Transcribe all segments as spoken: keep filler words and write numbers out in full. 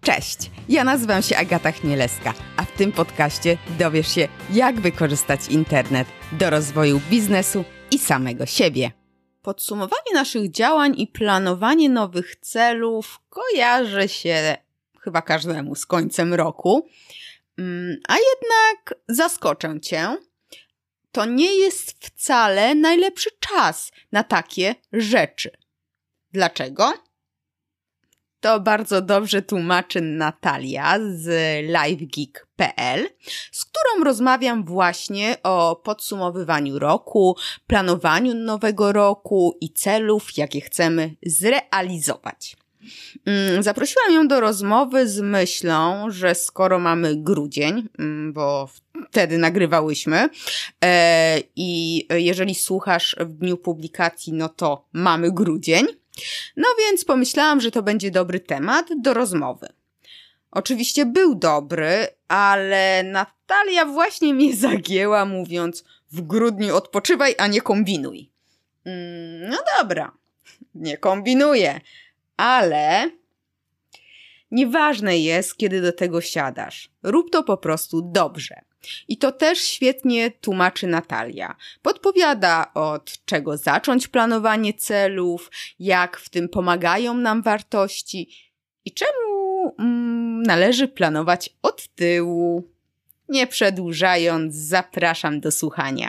Cześć, ja nazywam się Agata Chmielewska, a w tym podcaście dowiesz się, jak wykorzystać internet do rozwoju biznesu i samego siebie. Podsumowanie naszych działań i planowanie nowych celów kojarzy się chyba każdemu z końcem roku, a jednak zaskoczę Cię, to nie jest wcale najlepszy czas na takie rzeczy. Dlaczego? To bardzo dobrze tłumaczy Natalia z livegeek kropka p l, z którą rozmawiam właśnie o podsumowywaniu roku, planowaniu nowego roku i celów, jakie chcemy zrealizować. Zaprosiłam ją do rozmowy z myślą, że skoro mamy grudzień, bo wtedy nagrywałyśmy i jeżeli słuchasz w dniu publikacji, no to mamy grudzień. No więc pomyślałam, że to będzie dobry temat do rozmowy. Oczywiście był dobry, ale Natalia właśnie mnie zagięła, mówiąc: w grudniu odpoczywaj, a nie kombinuj. Mm, no dobra, nie kombinuję, ale nieważne jest, kiedy do tego siadasz. Rób to po prostu dobrze. I to też świetnie tłumaczy Natalia. Podpowiada, od czego zacząć planowanie celów, jak w tym pomagają nam wartości i czemu mm, należy planować od tyłu. Nie przedłużając, zapraszam do słuchania.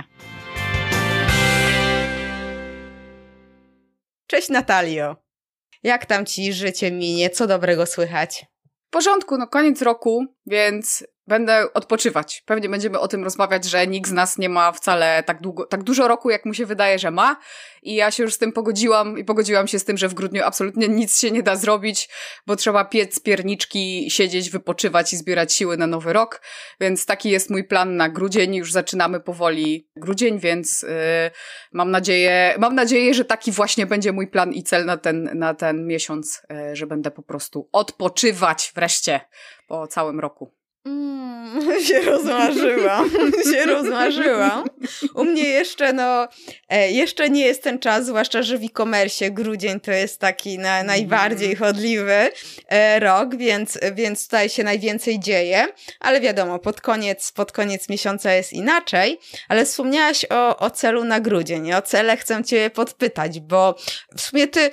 Cześć Natalio. Jak tam Ci życie minie? Co dobrego słychać? W porządku, no koniec roku, więc będę odpoczywać. Pewnie będziemy o tym rozmawiać, że nikt z nas nie ma wcale tak długo, tak dużo roku, jak mu się wydaje, że ma. I ja się już z tym pogodziłam i pogodziłam się z tym, że w grudniu absolutnie nic się nie da zrobić, bo trzeba piec pierniczki, siedzieć, wypoczywać i zbierać siły na nowy rok. Więc taki jest mój plan na grudzień. Już zaczynamy powoli grudzień, więc yy, mam nadzieję, mam nadzieję, że taki właśnie będzie mój plan i cel na ten, na ten miesiąc, yy, że będę po prostu odpoczywać wreszcie po całym roku. Mm, się rozmarzyłam, się rozmarzyłam. U mnie jeszcze, no, e, jeszcze nie jest ten czas, zwłaszcza, że w e-commerce grudzień to jest taki na, najbardziej chodliwy e, rok, więc, więc tutaj się najwięcej dzieje, ale wiadomo, pod koniec, pod koniec miesiąca jest inaczej, ale wspomniałaś o, o celu na grudzień. O cele chcę Cię podpytać, bo w sumie Ty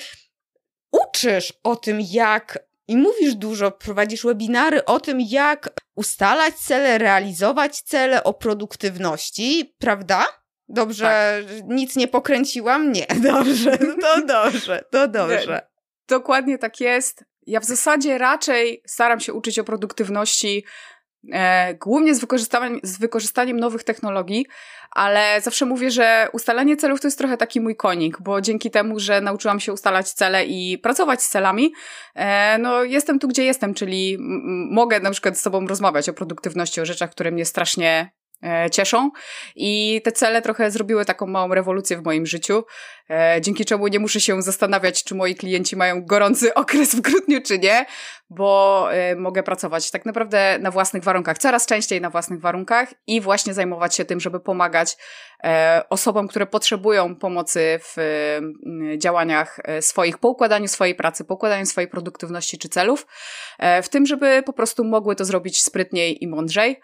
uczysz o tym, jak i mówisz dużo, prowadzisz webinary o tym, jak ustalać cele, realizować cele, o produktywności, prawda? Dobrze, tak. Nic nie pokręciłam? Nie, dobrze, to dobrze, to dobrze. Dokładnie tak jest. Ja w zasadzie raczej staram się uczyć o produktywności e, głównie z wykorzystaniem, z wykorzystaniem nowych technologii, ale zawsze mówię, że ustalanie celów to jest trochę taki mój konik, bo dzięki temu, że nauczyłam się ustalać cele i pracować z celami, e, no jestem tu, gdzie jestem, czyli m- mogę na przykład z tobą rozmawiać o produktywności, o rzeczach, które mnie strasznie e, cieszą i te cele trochę zrobiły taką małą rewolucję w moim życiu, e, dzięki czemu nie muszę się zastanawiać, czy moi klienci mają gorący okres w grudniu, czy nie, bo y, mogę pracować tak naprawdę na własnych warunkach, coraz częściej na własnych warunkach i właśnie zajmować się tym, żeby pomagać e, osobom, które potrzebują pomocy w y, działaniach swoich, po układaniu swojej pracy, po układaniu swojej produktywności czy celów, e, w tym, żeby po prostu mogły to zrobić sprytniej i mądrzej.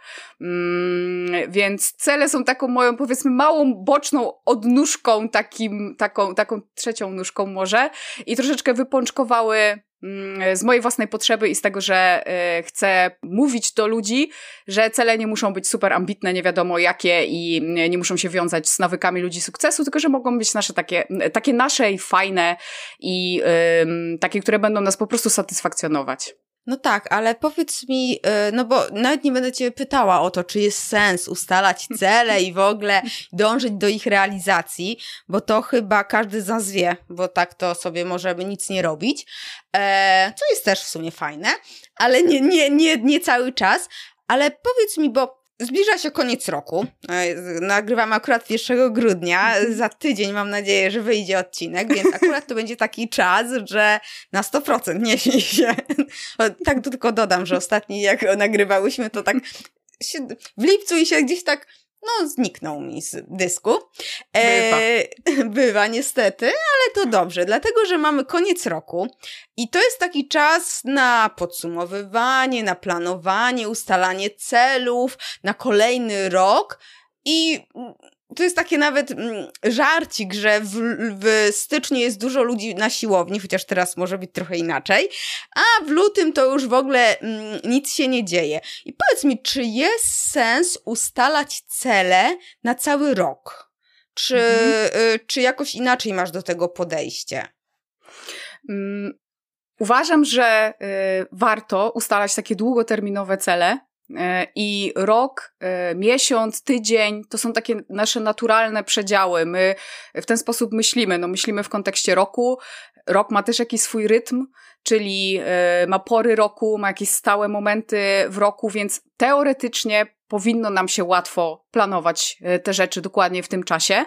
Mm, więc cele są taką moją, powiedzmy, małą, boczną odnóżką, takim, taką, taką trzecią nóżką może i troszeczkę wypączkowały z mojej własnej potrzeby i z tego, że y, chcę mówić do ludzi, że cele nie muszą być super ambitne, nie wiadomo jakie i nie muszą się wiązać z nawykami ludzi sukcesu, tylko że mogą być nasze takie, takie nasze i fajne i y, takie, które będą nas po prostu satysfakcjonować. No tak, ale powiedz mi, no bo nawet nie będę Cię pytała o to, czy jest sens ustalać cele i w ogóle dążyć do ich realizacji, bo to chyba każdy z nas wie, bo tak to sobie możemy nic nie robić, e, co jest też w sumie fajne, ale nie, nie, nie, nie cały czas. Ale powiedz mi, bo zbliża się koniec roku, nagrywamy akurat pierwszego grudnia, za tydzień mam nadzieję, że wyjdzie odcinek, więc akurat to będzie taki czas, że na sto procent nie śmiej się. Tak tylko dodam, że ostatni jak nagrywałyśmy, to tak się w lipcu i się gdzieś tak no zniknął mi z dysku. E, bywa. bywa niestety, ale to dobrze, dlatego że mamy koniec roku i to jest taki czas na podsumowywanie, na planowanie, ustalanie celów na kolejny rok i to jest takie nawet mm, żarcik, że w, w styczniu jest dużo ludzi na siłowni, chociaż teraz może być trochę inaczej, a w lutym to już w ogóle mm, nic się nie dzieje. I powiedz mi, czy jest sens ustalać cele na cały rok? Czy, mhm. y, czy jakoś inaczej masz do tego podejście? Um, uważam, że y, warto ustalać takie długoterminowe cele, i rok, miesiąc, tydzień to są takie nasze naturalne przedziały. My w ten sposób myślimy. No, myślimy w kontekście roku. Rok ma też jakiś swój rytm, czyli ma pory roku, ma jakieś stałe momenty w roku, więc teoretycznie powinno nam się łatwo planować te rzeczy dokładnie w tym czasie.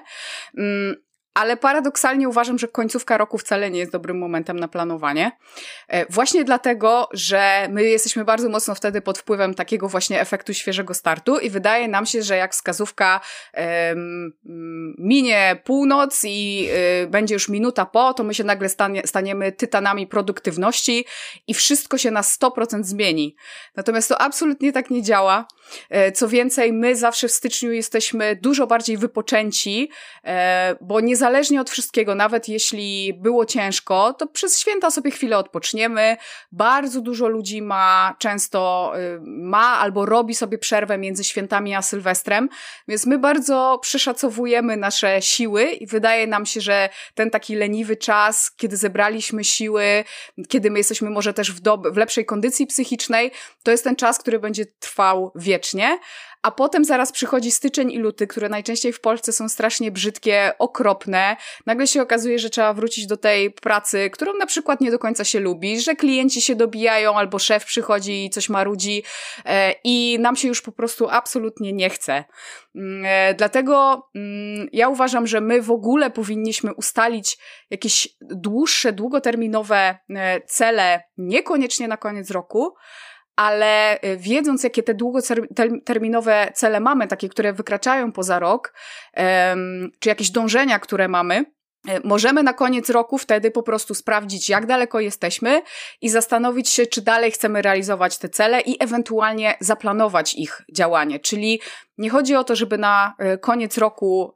Ale paradoksalnie uważam, że końcówka roku wcale nie jest dobrym momentem na planowanie. Właśnie dlatego, że my jesteśmy bardzo mocno wtedy pod wpływem takiego właśnie efektu świeżego startu i wydaje nam się, że jak wskazówka um, minie północ i y, będzie już minuta po, to my się nagle stanie, staniemy tytanami produktywności i wszystko się na sto procent zmieni. Natomiast to absolutnie tak nie działa. Co więcej, my zawsze w styczniu jesteśmy dużo bardziej wypoczęci, bo niezależnie od wszystkiego, nawet jeśli było ciężko, to przez święta sobie chwilę odpoczniemy. Bardzo dużo ludzi ma często, ma albo robi sobie przerwę między świętami a Sylwestrem, więc my bardzo przeszacowujemy nasze siły i wydaje nam się, że ten taki leniwy czas, kiedy zebraliśmy siły, kiedy my jesteśmy może też w, dob- w lepszej kondycji psychicznej, to jest ten czas, który będzie trwał wiecznie. A potem zaraz przychodzi styczeń i luty, które najczęściej w Polsce są strasznie brzydkie, okropne. Nagle się okazuje, że trzeba wrócić do tej pracy, którą na przykład nie do końca się lubi, że klienci się dobijają albo szef przychodzi i coś marudzi e, i nam się już po prostu absolutnie nie chce. E, dlatego mm, ja uważam, że my w ogóle powinniśmy ustalić jakieś dłuższe, długoterminowe e, cele, niekoniecznie na koniec roku, ale wiedząc, jakie te długoterminowe cele mamy, takie, które wykraczają poza rok, um, czy jakieś dążenia, które mamy, możemy na koniec roku wtedy po prostu sprawdzić, jak daleko jesteśmy i zastanowić się, czy dalej chcemy realizować te cele i ewentualnie zaplanować ich działanie. Czyli nie chodzi o to, żeby na koniec roku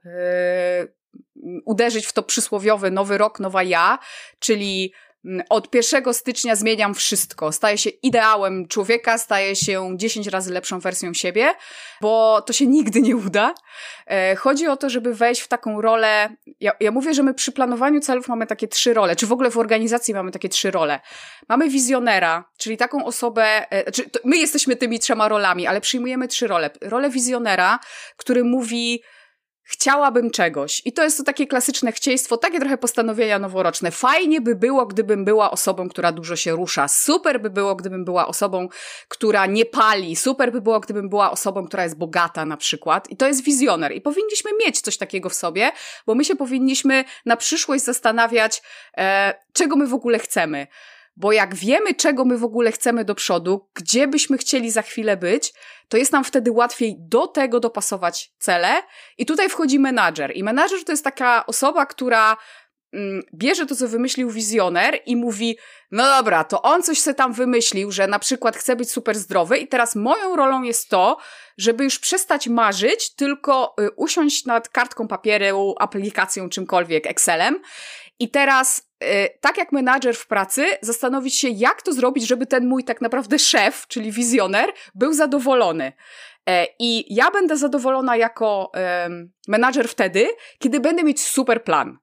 yy, uderzyć w to przysłowiowy nowy rok, nowa ja, czyli od pierwszego stycznia zmieniam wszystko. Staję się ideałem człowieka, staję się dziesięć razy lepszą wersją siebie, bo to się nigdy nie uda. Chodzi o to, żeby wejść w taką rolę. Ja, ja mówię, że my przy planowaniu celów mamy takie trzy role, czy w ogóle w organizacji mamy takie trzy role. Mamy wizjonera, czyli taką osobę, czy my jesteśmy tymi trzema rolami, ale przyjmujemy trzy role. Rolę wizjonera, który mówi: chciałabym czegoś. I to jest to takie klasyczne chcieństwo, takie trochę postanowienia noworoczne. Fajnie by było, gdybym była osobą, która dużo się rusza. Super by było, gdybym była osobą, która nie pali. Super by było, gdybym była osobą, która jest bogata na przykład. I to jest wizjoner. I powinniśmy mieć coś takiego w sobie, bo my się powinniśmy na przyszłość zastanawiać, e, czego my w ogóle chcemy. Bo jak wiemy, czego my w ogóle chcemy do przodu, gdzie byśmy chcieli za chwilę być, to jest nam wtedy łatwiej do tego dopasować cele. I tutaj wchodzi menadżer. I menadżer to jest taka osoba, która mm, bierze to, co wymyślił wizjoner i mówi: no dobra, to on coś sobie tam wymyślił, że na przykład chce być super zdrowy i teraz moją rolą jest to, żeby już przestać marzyć, tylko y, usiąść nad kartką papieru, aplikacją, czymkolwiek, Excelem. I teraz, yy, tak jak menadżer w pracy, zastanowić się, jak to zrobić, żeby ten mój tak naprawdę szef, czyli wizjoner, był zadowolony. Yy, I ja będę zadowolona jako yy, menadżer wtedy, kiedy będę mieć super plan.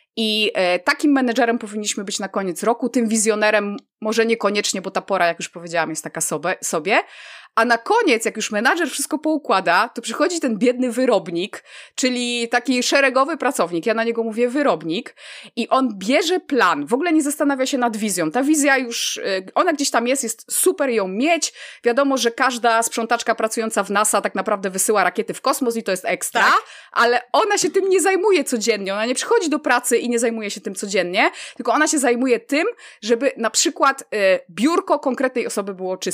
I e, takim menedżerem powinniśmy być na koniec roku, tym wizjonerem może niekoniecznie, bo ta pora, jak już powiedziałam, jest taka sobie, sobie. A na koniec, jak już menadżer wszystko poukłada, to przychodzi ten biedny wyrobnik, czyli taki szeregowy pracownik, ja na niego mówię wyrobnik, i on bierze plan, w ogóle nie zastanawia się nad wizją. Ta wizja już, ona gdzieś tam jest, jest super ją mieć. Wiadomo, że każda sprzątaczka pracująca w NASA tak naprawdę wysyła rakiety w kosmos i to jest ekstra, tak. Ale ona się tym nie zajmuje codziennie, ona nie przychodzi do pracy i nie zajmuje się tym codziennie, tylko ona się zajmuje tym, żeby na przykład y, biurko konkretnej osoby było czyste.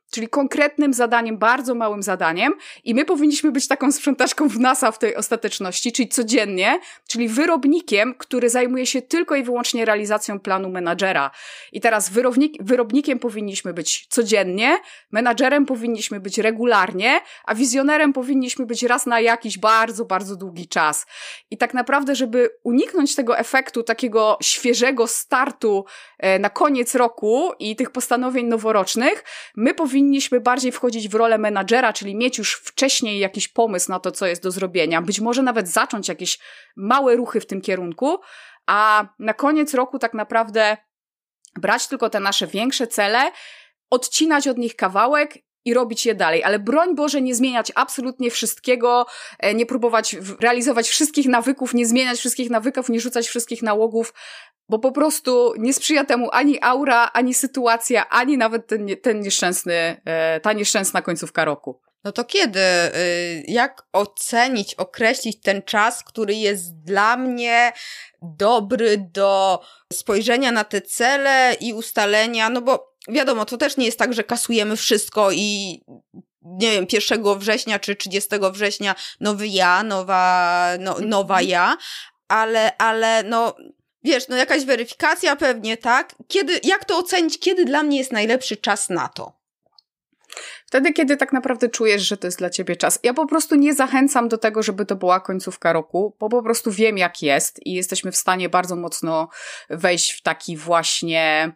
czyli konkretnym zadaniem, bardzo małym zadaniem i my powinniśmy być taką sprzątaczką w NASA w tej ostateczności, czyli codziennie, czyli wyrobnikiem, który zajmuje się tylko i wyłącznie realizacją planu menadżera. I teraz wyrobnik, wyrobnikiem powinniśmy być codziennie, menadżerem powinniśmy być regularnie, a wizjonerem powinniśmy być raz na jakiś bardzo, bardzo długi czas. I tak naprawdę, żeby uniknąć tego efektu takiego świeżego startu e, na koniec roku i tych postanowień noworocznych, my powinniśmy bardziej wchodzić w rolę menadżera, czyli mieć już wcześniej jakiś pomysł na to, co jest do zrobienia, być może nawet zacząć jakieś małe ruchy w tym kierunku, a na koniec roku tak naprawdę brać tylko te nasze większe cele, odcinać od nich kawałek i robić je dalej, ale broń Boże nie zmieniać absolutnie wszystkiego, nie próbować realizować wszystkich nawyków, nie zmieniać wszystkich nawyków, nie rzucać wszystkich nałogów, bo po prostu nie sprzyja temu ani aura, ani sytuacja, ani nawet ten, ten nieszczęsny, ta nieszczęsna końcówka roku. No to kiedy? Jak ocenić, określić ten czas, który jest dla mnie dobry do spojrzenia na te cele i ustalenia, no bo wiadomo, to też nie jest tak, że kasujemy wszystko i nie wiem, pierwszego września czy trzydziestego września nowy ja, nowa, no, nowa ja, ale, ale no wiesz, no jakaś weryfikacja pewnie, tak? Kiedy, jak to ocenić, kiedy dla mnie jest najlepszy czas na to? Wtedy, kiedy tak naprawdę czujesz, że to jest dla ciebie czas. Ja po prostu nie zachęcam do tego, żeby to była końcówka roku, bo po prostu wiem, jak jest i jesteśmy w stanie bardzo mocno wejść w taki właśnie,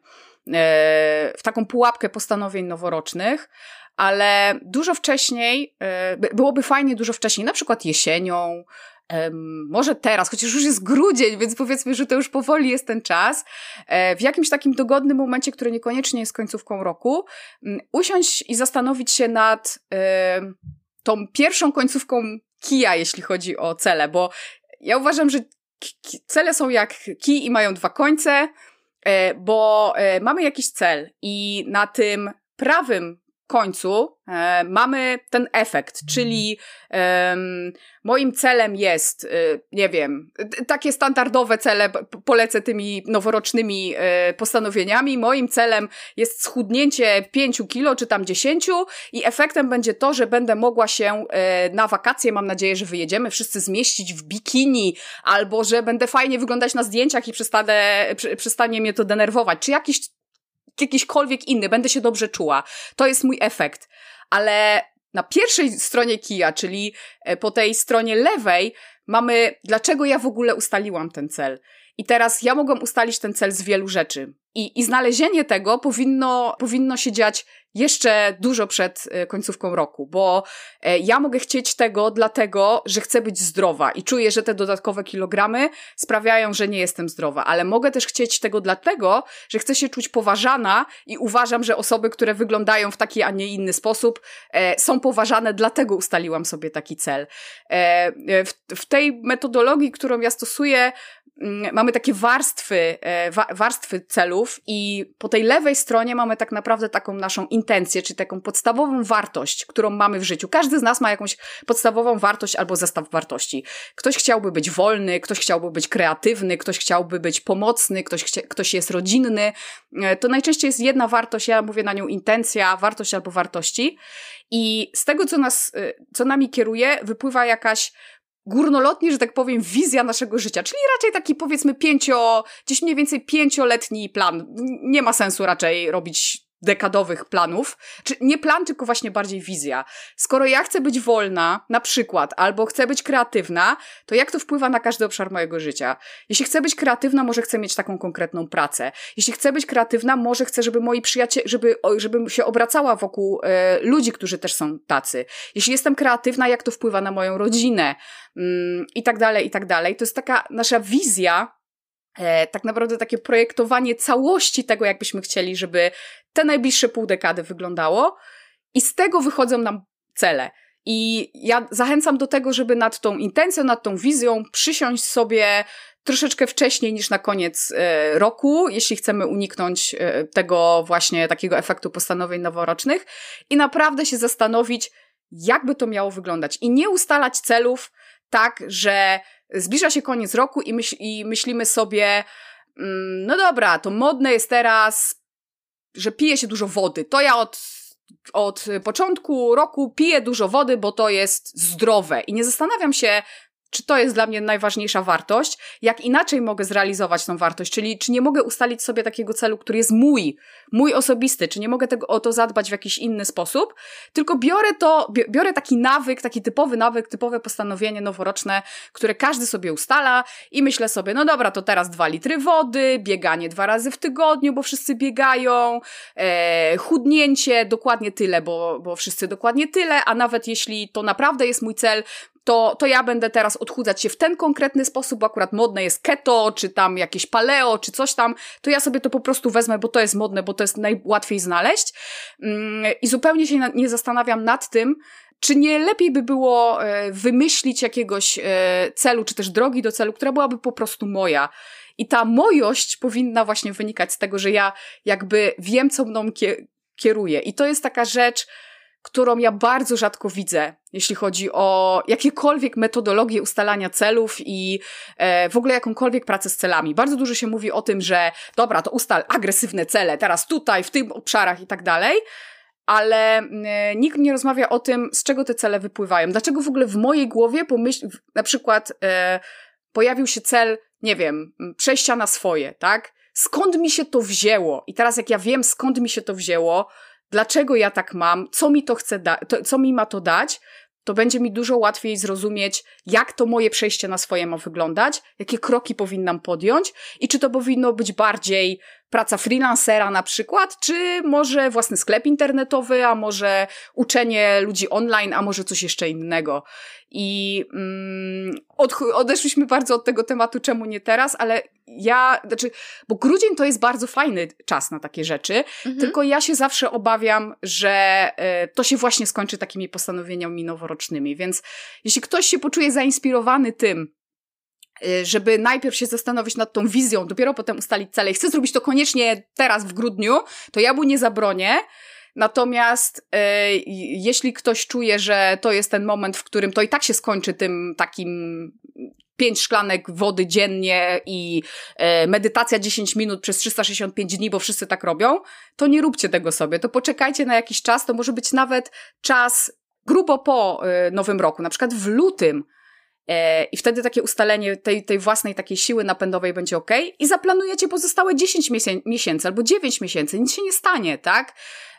w taką pułapkę postanowień noworocznych, ale dużo wcześniej, byłoby fajnie dużo wcześniej, na przykład jesienią, może teraz, chociaż już jest grudzień, więc powiedzmy, że to już powoli jest ten czas, w jakimś takim dogodnym momencie, który niekoniecznie jest końcówką roku, usiąść i zastanowić się nad tą pierwszą końcówką kija, jeśli chodzi o cele, bo ja uważam, że cele są jak kij i mają dwa końce, bo mamy jakiś cel i na tym prawym końcu e, mamy ten efekt, czyli e, moim celem jest, e, nie wiem, t- takie standardowe cele, p- polecę tymi noworocznymi e, postanowieniami, moim celem jest schudnięcie pięciu kilo, czy tam dziesięciu i efektem będzie to, że będę mogła się e, na wakacje, mam nadzieję, że wyjedziemy, wszyscy zmieścić w bikini, albo że będę fajnie wyglądać na zdjęciach i przestanę, pr- przestanie mnie to denerwować, czy jakiś jakiśkolwiek inny, będę się dobrze czuła. To jest mój efekt. Ale na pierwszej stronie kija, czyli po tej stronie lewej, mamy, dlaczego ja w ogóle ustaliłam ten cel. I teraz ja mogłam ustalić ten cel z wielu rzeczy. I, i znalezienie tego powinno, powinno się dziać jeszcze dużo przed końcówką roku, bo ja mogę chcieć tego dlatego, że chcę być zdrowa i czuję, że te dodatkowe kilogramy sprawiają, że nie jestem zdrowa, ale mogę też chcieć tego dlatego, że chcę się czuć poważana i uważam, że osoby, które wyglądają w taki, a nie inny sposób, e, są poważane, dlatego ustaliłam sobie taki cel. E, w, w tej metodologii, którą ja stosuję, m, mamy takie warstwy, e, wa, warstwy celów i po tej lewej stronie mamy tak naprawdę taką naszą intencję, czy taką podstawową wartość, którą mamy w życiu. Każdy z nas ma jakąś podstawową wartość albo zestaw wartości. Ktoś chciałby być wolny, ktoś chciałby być kreatywny, ktoś chciałby być pomocny, ktoś, chcia- ktoś jest rodzinny. To najczęściej jest jedna wartość, ja mówię na nią intencja, wartość albo wartości. I z tego, co nas, co nami kieruje, wypływa jakaś górnolotnie, że tak powiem, wizja naszego życia, czyli raczej taki powiedzmy pięcio, gdzieś mniej więcej pięcioletni plan. Nie ma sensu raczej robić dekadowych planów. Czy nie plan, tylko właśnie bardziej wizja. Skoro ja chcę być wolna, na przykład, albo chcę być kreatywna, to jak to wpływa na każdy obszar mojego życia? Jeśli chcę być kreatywna, może chcę mieć taką konkretną pracę. Jeśli chcę być kreatywna, może chcę, żeby moi przyjaciele, żeby, żebym się obracała wokół e, ludzi, którzy też są tacy. Jeśli jestem kreatywna, jak to wpływa na moją rodzinę? Mm, I tak dalej, i tak dalej. To jest taka nasza wizja, E, tak naprawdę takie projektowanie całości tego, jakbyśmy chcieli, żeby te najbliższe pół dekady wyglądało i z tego wychodzą nam cele. I ja zachęcam do tego, żeby nad tą intencją, nad tą wizją przysiąść sobie troszeczkę wcześniej niż na koniec e, roku, jeśli chcemy uniknąć e, tego właśnie takiego efektu postanowień noworocznych i naprawdę się zastanowić, jakby to miało wyglądać i nie ustalać celów tak, że zbliża się koniec roku i, myśl, i myślimy sobie, mm, no dobra, to modne jest teraz, że pije się dużo wody. To ja od od początku roku piję dużo wody, bo to jest zdrowe i nie zastanawiam się, czy to jest dla mnie najważniejsza wartość, jak inaczej mogę zrealizować tą wartość, czyli czy nie mogę ustalić sobie takiego celu, który jest mój, mój osobisty, czy nie mogę tego, o to zadbać w jakiś inny sposób, tylko biorę to, biorę taki nawyk, taki typowy nawyk, typowe postanowienie noworoczne, które każdy sobie ustala i myślę sobie, no dobra, to teraz dwa litry wody, bieganie dwa razy w tygodniu, bo wszyscy biegają, e, chudnięcie dokładnie tyle, bo, bo wszyscy dokładnie tyle, a nawet jeśli to naprawdę jest mój cel, To, to ja będę teraz odchudzać się w ten konkretny sposób, bo akurat modne jest keto, czy tam jakieś paleo, czy coś tam, to ja sobie to po prostu wezmę, bo to jest modne, bo to jest najłatwiej znaleźć. I zupełnie się nie zastanawiam nad tym, czy nie lepiej by było wymyślić jakiegoś celu, czy też drogi do celu, która byłaby po prostu moja. I ta mojość powinna właśnie wynikać z tego, że ja jakby wiem, co mną kieruje. I to jest taka rzecz, którą ja bardzo rzadko widzę, jeśli chodzi o jakiekolwiek metodologie ustalania celów i e, w ogóle jakąkolwiek pracę z celami. Bardzo dużo się mówi o tym, że dobra, to ustal agresywne cele, teraz tutaj, w tych obszarach i tak dalej, ale e, nikt nie rozmawia o tym, z czego te cele wypływają. Dlaczego w ogóle w mojej głowie pomyśl, na przykład e, pojawił się cel, nie wiem, przejścia na swoje, tak? Skąd mi się to wzięło? I teraz jak ja wiem, skąd mi się to wzięło, dlaczego ja tak mam, co mi to chce da- to, co mi ma to dać, to będzie mi dużo łatwiej zrozumieć, jak to moje przejście na swoje ma wyglądać, jakie kroki powinnam podjąć i czy to powinno być bardziej praca freelancera na przykład, czy może własny sklep internetowy, a może uczenie ludzi online, a może coś jeszcze innego. I mm, od, odeszliśmy bardzo od tego tematu, czemu nie teraz, ale ja, znaczy, bo grudzień to jest bardzo fajny czas na takie rzeczy, mhm. tylko ja się zawsze obawiam, że y, to się właśnie skończy takimi postanowieniami noworocznymi, więc jeśli ktoś się poczuje zainspirowany tym, żeby najpierw się zastanowić nad tą wizją, dopiero potem ustalić cele i chcę zrobić to koniecznie teraz w grudniu, to ja mu nie zabronię. Natomiast e, jeśli ktoś czuje, że to jest ten moment, w którym to i tak się skończy tym takim pięć szklanek wody dziennie i e, medytacja dziesięć minut przez trzysta sześćdziesiąt pięć dni, bo wszyscy tak robią, to nie róbcie tego sobie. To poczekajcie na jakiś czas, to może być nawet czas grubo po e, Nowym Roku, na przykład w lutym. I wtedy takie ustalenie tej, tej własnej takiej siły napędowej będzie okej i zaplanujecie pozostałe dziesięć miesię- miesięcy albo dziewięć miesięcy, nic się nie stanie, tak?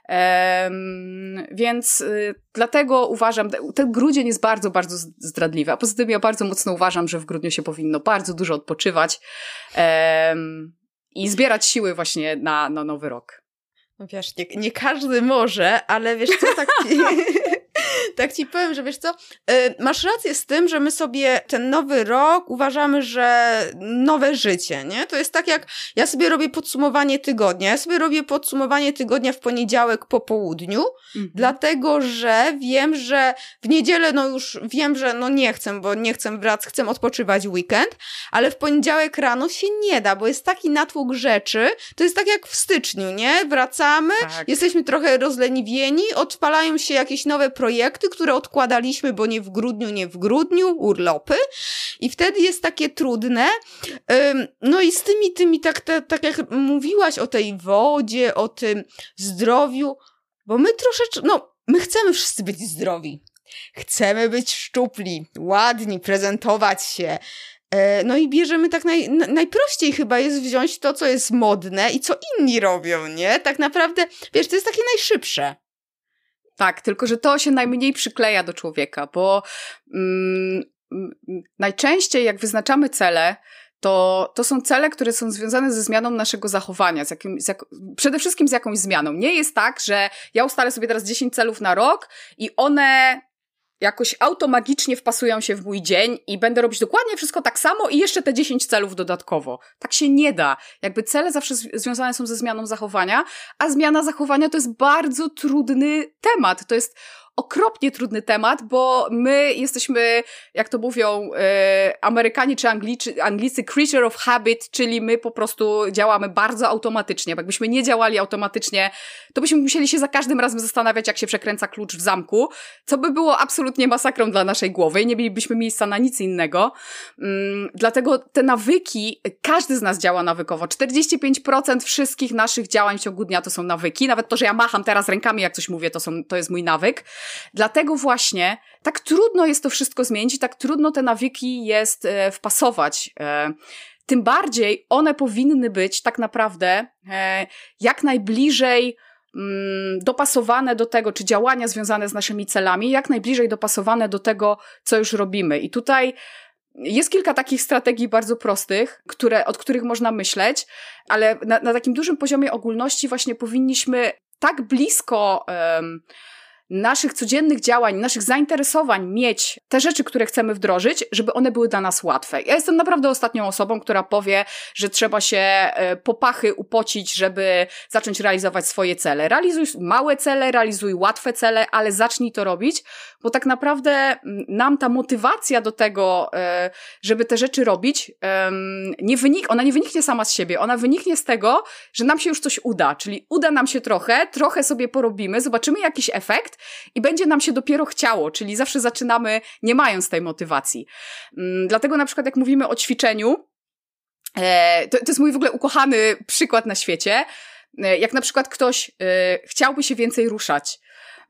Um, więc y, dlatego uważam, ten grudzień jest bardzo, bardzo zdradliwy, a poza tym ja bardzo mocno uważam, że w grudniu się powinno bardzo dużo odpoczywać um, i zbierać siły właśnie na, na nowy rok. No wiesz, nie, nie każdy może, ale wiesz co, tak ci, tak ci powiem, że wiesz co, yy, masz rację z tym, że my sobie ten nowy rok uważamy, że nowe życie, nie? To jest tak jak ja sobie robię podsumowanie tygodnia. Ja sobie robię podsumowanie tygodnia w poniedziałek po południu, mhm. dlatego, że wiem, że w niedzielę no już wiem, że no nie chcę, bo nie chcę wracać, chcę odpoczywać weekend, ale w poniedziałek rano się nie da, bo jest taki natłok rzeczy, to jest tak jak w styczniu, nie? Wracamy, tak. Jesteśmy trochę rozleniwieni, odpalają się jakieś nowe projekty, które odkładaliśmy, bo nie w grudniu, nie w grudniu, urlopy i wtedy jest takie trudne. No i z tymi, tymi tak, tak, tak jak mówiłaś o tej wodzie, o tym zdrowiu, bo my troszeczkę, no my chcemy wszyscy być zdrowi. Chcemy być szczupli, ładni, prezentować się. No i bierzemy tak naj, najprościej chyba jest wziąć to, co jest modne i co inni robią, nie? Tak naprawdę, wiesz, to jest takie najszybsze. Tak, tylko że to się najmniej przykleja do człowieka, bo mm, najczęściej jak wyznaczamy cele, to, to są cele, które są związane ze zmianą naszego zachowania, z jakim, z jak, przede wszystkim z jakąś zmianą. Nie jest tak, że ja ustalę sobie teraz dziesięć celów na rok i one jakoś automagicznie wpasują się w mój dzień i będę robić dokładnie wszystko tak samo i jeszcze te dziesięć celów dodatkowo. Tak się nie da. Jakby cele zawsze z- związane są ze zmianą zachowania, a zmiana zachowania to jest bardzo trudny temat. To jest okropnie trudny temat, bo my jesteśmy, jak to mówią e, Amerykanie czy Anglicy, Anglicy, creature of habit, czyli my po prostu działamy bardzo automatycznie. Bo jakbyśmy nie działali automatycznie, to byśmy musieli się za każdym razem zastanawiać, jak się przekręca klucz w zamku, co by było absolutnie masakrą dla naszej głowy i nie mielibyśmy miejsca na nic innego. Um, dlatego te nawyki, każdy z nas działa nawykowo. czterdzieści pięć procent wszystkich naszych działań w ciągu dnia to są nawyki. Nawet to, że ja macham teraz rękami, jak coś mówię, to, są, to jest mój nawyk. Dlatego właśnie tak trudno jest to wszystko zmienić i tak trudno te nawyki jest e, wpasować. E, tym bardziej one powinny być tak naprawdę e, jak najbliżej mm, dopasowane do tego, czy działania związane z naszymi celami, jak najbliżej dopasowane do tego, co już robimy. I tutaj jest kilka takich strategii bardzo prostych, które, od których można myśleć, ale na, na takim dużym poziomie ogólności właśnie powinniśmy tak blisko um, naszych codziennych działań, naszych zainteresowań mieć te rzeczy, które chcemy wdrożyć, żeby one były dla nas łatwe. Ja jestem naprawdę ostatnią osobą, która powie, że trzeba się po pachy upocić, żeby zacząć realizować swoje cele. Realizuj małe cele, realizuj łatwe cele, ale zacznij to robić, bo tak naprawdę nam ta motywacja do tego, żeby te rzeczy robić, nie wynik- ona nie wyniknie sama z siebie, ona wyniknie z tego, że nam się już coś uda, czyli uda nam się trochę, trochę sobie porobimy, zobaczymy jakiś efekt, i będzie nam się dopiero chciało, czyli zawsze zaczynamy nie mając tej motywacji. Dlatego na przykład jak mówimy o ćwiczeniu, to, to jest mój w ogóle ukochany przykład na świecie, jak na przykład ktoś chciałby się więcej ruszać,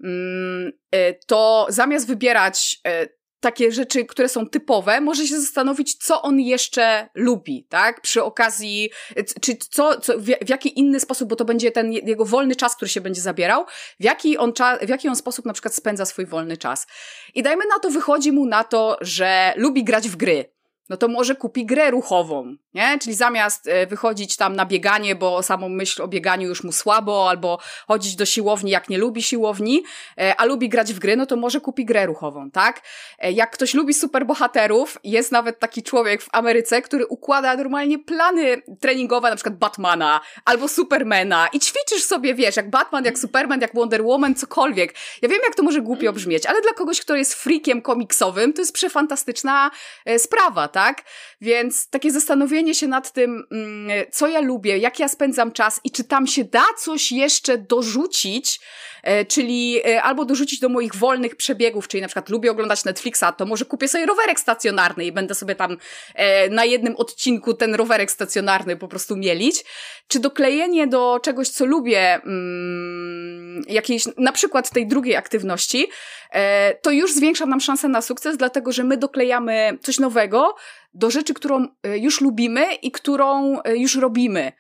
to zamiast wybierać takie rzeczy, które są typowe, może się zastanowić, co on jeszcze lubi, tak? Przy okazji, czy co, co w, w jaki inny sposób, bo to będzie ten jego wolny czas, który się będzie zabierał, w jaki on, cza, w jaki on sposób na przykład spędza swój wolny czas. I dajmy na to, wychodzi mu na to, że lubi grać w gry. No to może kupi grę ruchową, nie? Czyli zamiast wychodzić tam na bieganie, bo samą myśl o bieganiu już mu słabo, albo chodzić do siłowni, jak nie lubi siłowni, a lubi grać w gry, no to może kupi grę ruchową, tak? Jak ktoś lubi superbohaterów, jest nawet taki człowiek w Ameryce, który układa normalnie plany treningowe, na przykład Batmana, albo Supermana i ćwiczysz sobie, wiesz, jak Batman, jak Superman, jak Wonder Woman, cokolwiek. Ja wiem, jak to może głupio brzmieć, ale dla kogoś, kto jest freakiem komiksowym, to jest przefantastyczna sprawa, tak? Tak? Więc takie zastanowienie się nad tym, co ja lubię, jak ja spędzam czas i czy tam się da coś jeszcze dorzucić, czyli albo dorzucić do moich wolnych przebiegów, czyli na przykład lubię oglądać Netflixa, to może kupię sobie rowerek stacjonarny i będę sobie tam na jednym odcinku ten rowerek stacjonarny po prostu mielić, czy doklejenie do czegoś, co lubię, jakiejś, na przykład tej drugiej aktywności, to już zwiększa nam szansę na sukces, dlatego że my doklejamy coś nowego do rzeczy, którą już lubimy i którą już robimy.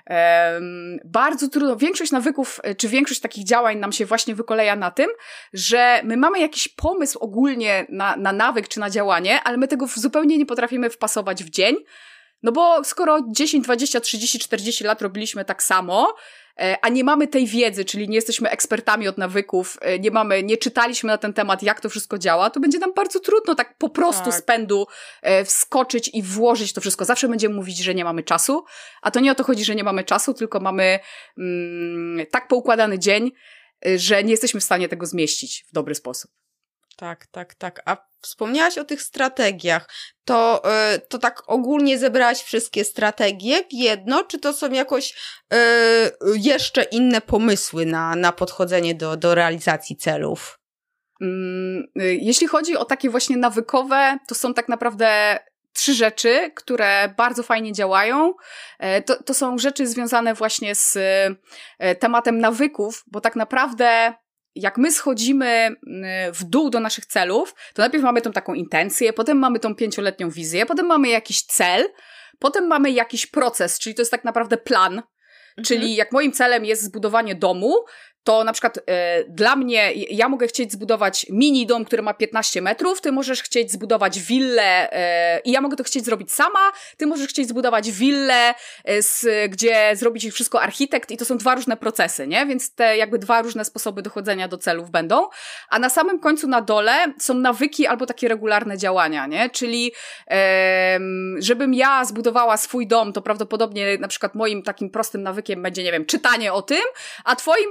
Um, bardzo trudno, większość nawyków, czy większość takich działań nam się właśnie wykoleja na tym, że my mamy jakiś pomysł ogólnie na, na nawyk czy na działanie, ale my tego zupełnie nie potrafimy wpasować w dzień, no bo skoro dziesięć, dwadzieścia, trzydzieści, czterdzieści lat robiliśmy tak samo, a nie mamy tej wiedzy, czyli nie jesteśmy ekspertami od nawyków, nie mamy, nie czytaliśmy na ten temat, jak to wszystko działa, to będzie nam bardzo trudno tak po prostu tak. z pędu wskoczyć i włożyć to wszystko. Zawsze będziemy mówić, że nie mamy czasu, a to nie o to chodzi, że nie mamy czasu, tylko mamy mm, tak poukładany dzień, że nie jesteśmy w stanie tego zmieścić w dobry sposób. Tak, tak, tak. A wspomniałaś o tych strategiach. To, yy, to tak ogólnie zebrałaś wszystkie strategie w jedno, czy to są jakoś yy, jeszcze inne pomysły na, na podchodzenie do, do realizacji celów? Mm, jeśli chodzi o takie właśnie nawykowe, to są tak naprawdę trzy rzeczy, które bardzo fajnie działają. To, to są rzeczy związane właśnie z tematem nawyków, bo tak naprawdę jak my schodzimy w dół do naszych celów, to najpierw mamy tą taką intencję, potem mamy tą pięcioletnią wizję, potem mamy jakiś cel, potem mamy jakiś proces, czyli to jest tak naprawdę plan. Mhm. Czyli jak moim celem jest zbudowanie domu, to na przykład y, dla mnie, ja mogę chcieć zbudować mini dom, który ma piętnaście metrów, ty możesz chcieć zbudować willę y, i ja mogę to chcieć zrobić sama, ty możesz chcieć zbudować willę, y, z, gdzie zrobić wszystko architekt i to są dwa różne procesy, nie? Więc te jakby dwa różne sposoby dochodzenia do celów będą, a na samym końcu na dole są nawyki albo takie regularne działania, nie? Czyli y, żebym ja zbudowała swój dom, to prawdopodobnie na przykład moim takim prostym nawykiem będzie, nie wiem, czytanie o tym, a twoim będzie znalezienie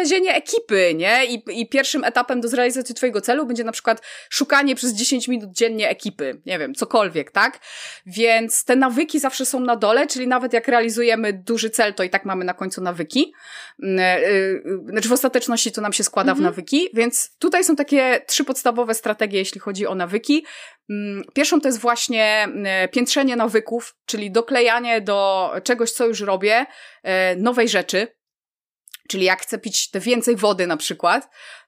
znalezienie ekipy, nie? I, i pierwszym etapem do zrealizacji twojego celu będzie na przykład szukanie przez dziesięć minut dziennie ekipy. Nie wiem, cokolwiek, tak? Więc te nawyki zawsze są na dole, czyli nawet jak realizujemy duży cel, to i tak mamy na końcu nawyki. Znaczy w ostateczności to nam się składa mhm. w nawyki, więc tutaj są takie trzy podstawowe strategie, jeśli chodzi o nawyki. Pierwszą to jest właśnie piętrzenie nawyków, czyli doklejanie do czegoś, co już robię, nowej rzeczy. Czyli jak chcę pić te więcej wody na przykład,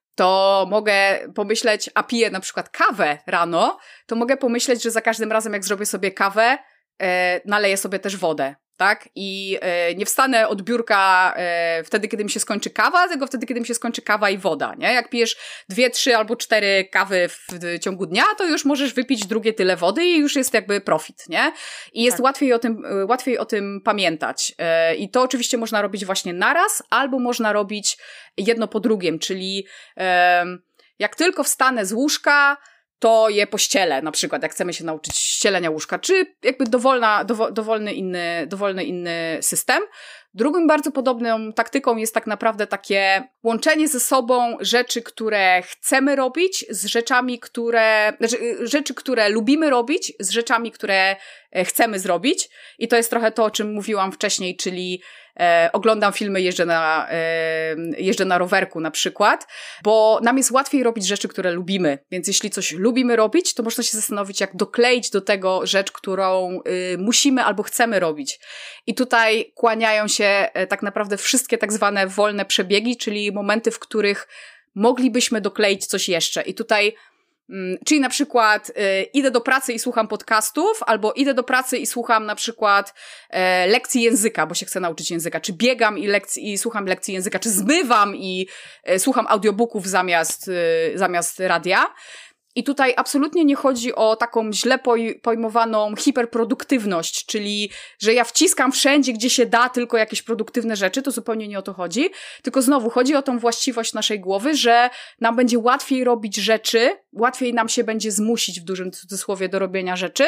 to mogę pomyśleć, a piję na przykład kawę rano, to mogę pomyśleć, że za każdym razem jak zrobię sobie kawę, naleję sobie też wodę. Tak? I e, nie wstanę od biurka e, wtedy, kiedy mi się skończy kawa, tylko wtedy, kiedy mi się skończy kawa i woda, nie? Jak pijesz dwie, trzy albo cztery kawy w, w ciągu dnia, to już możesz wypić drugie tyle wody i już jest jakby profit, nie? I jest tak. łatwiej o tym, łatwiej o tym pamiętać. E, I to oczywiście można robić właśnie naraz, albo można robić jedno po drugim, czyli e, jak tylko wstanę z łóżka, to je pościelę, na przykład, jak chcemy się nauczyć ścielenia łóżka, czy jakby dowolna, dowo, dowolny, inny, dowolny inny system. Drugą bardzo podobną taktyką jest tak naprawdę takie łączenie ze sobą rzeczy, które chcemy robić z rzeczami, które, znaczy rzeczy, które lubimy robić z rzeczami, które chcemy zrobić. I to jest trochę to, o czym mówiłam wcześniej, czyli e, oglądam filmy, jeżdżę na, e, jeżdżę na rowerku na przykład, bo nam jest łatwiej robić rzeczy, które lubimy. Więc jeśli coś lubimy robić, to można się zastanowić, jak dokleić do tego rzecz, którą y, musimy albo chcemy robić. I tutaj kłaniają się e, tak naprawdę wszystkie tak zwane wolne przebiegi, czyli momenty, w których moglibyśmy dokleić coś jeszcze. I tutaj czyli na przykład y, idę do pracy i słucham podcastów, albo idę do pracy i słucham na przykład y, lekcji języka, bo się chcę nauczyć języka, czy biegam i, lekcji, i słucham lekcji języka, czy zmywam i y, słucham audiobooków zamiast, y, zamiast radia. I tutaj absolutnie nie chodzi o taką źle poj- pojmowaną hiperproduktywność, czyli że ja wciskam wszędzie, gdzie się da tylko jakieś produktywne rzeczy, to zupełnie nie o to chodzi, tylko znowu chodzi o tą właściwość naszej głowy, że nam będzie łatwiej robić rzeczy, łatwiej nam się będzie zmusić w dużym cudzysłowie do robienia rzeczy,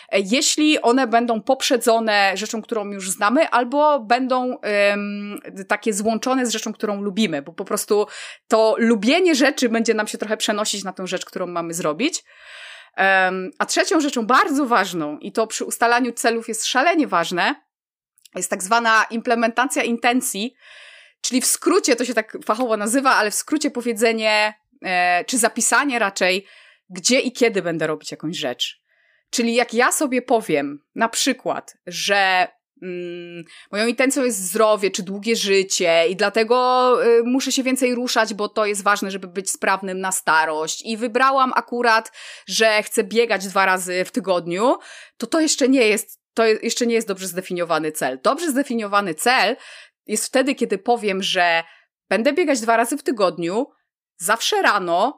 jeśli one będą poprzedzone rzeczą, którą już znamy, albo będą ym, takie złączone z rzeczą, którą lubimy, bo po prostu to lubienie rzeczy będzie nam się trochę przenosić na tę rzecz, którą mamy zrobić. Um, a trzecią rzeczą bardzo ważną, i to przy ustalaniu celów jest szalenie ważne, jest tak zwana implementacja intencji, czyli w skrócie, to się tak fachowo nazywa, ale w skrócie powiedzenie, e, czy zapisanie raczej, gdzie i kiedy będę robić jakąś rzecz. Czyli jak ja sobie powiem, na przykład, że Mm, moją intencją jest zdrowie czy długie życie i dlatego y, muszę się więcej ruszać, bo to jest ważne, żeby być sprawnym na starość i wybrałam akurat, że chcę biegać dwa razy w tygodniu, to to jeszcze nie jest, to jeszcze nie jest dobrze zdefiniowany cel. Dobrze zdefiniowany cel jest wtedy, kiedy powiem, że będę biegać dwa razy w tygodniu, zawsze rano,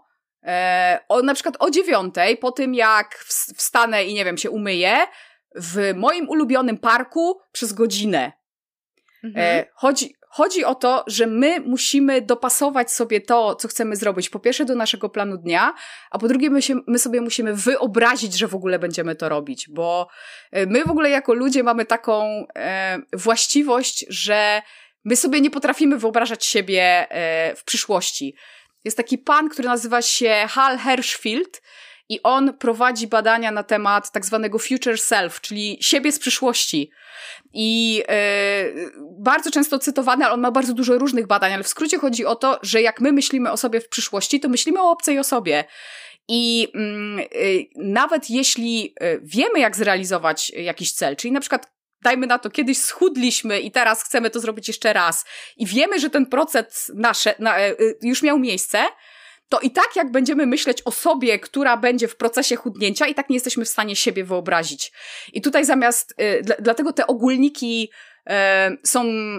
e, o, na przykład o dziewiątej, po tym jak wstanę i nie wiem, się umyję, w moim ulubionym parku przez godzinę. Mhm. E, chodzi, chodzi o to, że my musimy dopasować sobie to, co chcemy zrobić, po pierwsze do naszego planu dnia, a po drugie my, się, my sobie musimy wyobrazić, że w ogóle będziemy to robić, bo my w ogóle jako ludzie mamy taką e, właściwość, że my sobie nie potrafimy wyobrażać siebie e, w przyszłości. Jest taki pan, który nazywa się Hal Hershfield, i on prowadzi badania na temat tak zwanego future self, czyli siebie z przyszłości. I yy, bardzo często cytowany, ale on ma bardzo dużo różnych badań, ale w skrócie chodzi o to, że jak my myślimy o sobie w przyszłości, to myślimy o obcej osobie. I yy, nawet jeśli wiemy, jak zrealizować jakiś cel, czyli na przykład dajmy na to, kiedyś schudliśmy i teraz chcemy to zrobić jeszcze raz i wiemy, że ten proces nasze, na, yy, już miał miejsce, to i tak jak będziemy myśleć o sobie, która będzie w procesie chudnięcia, i tak nie jesteśmy w stanie siebie wyobrazić. I tutaj zamiast, y, d- dlatego te ogólniki y, są,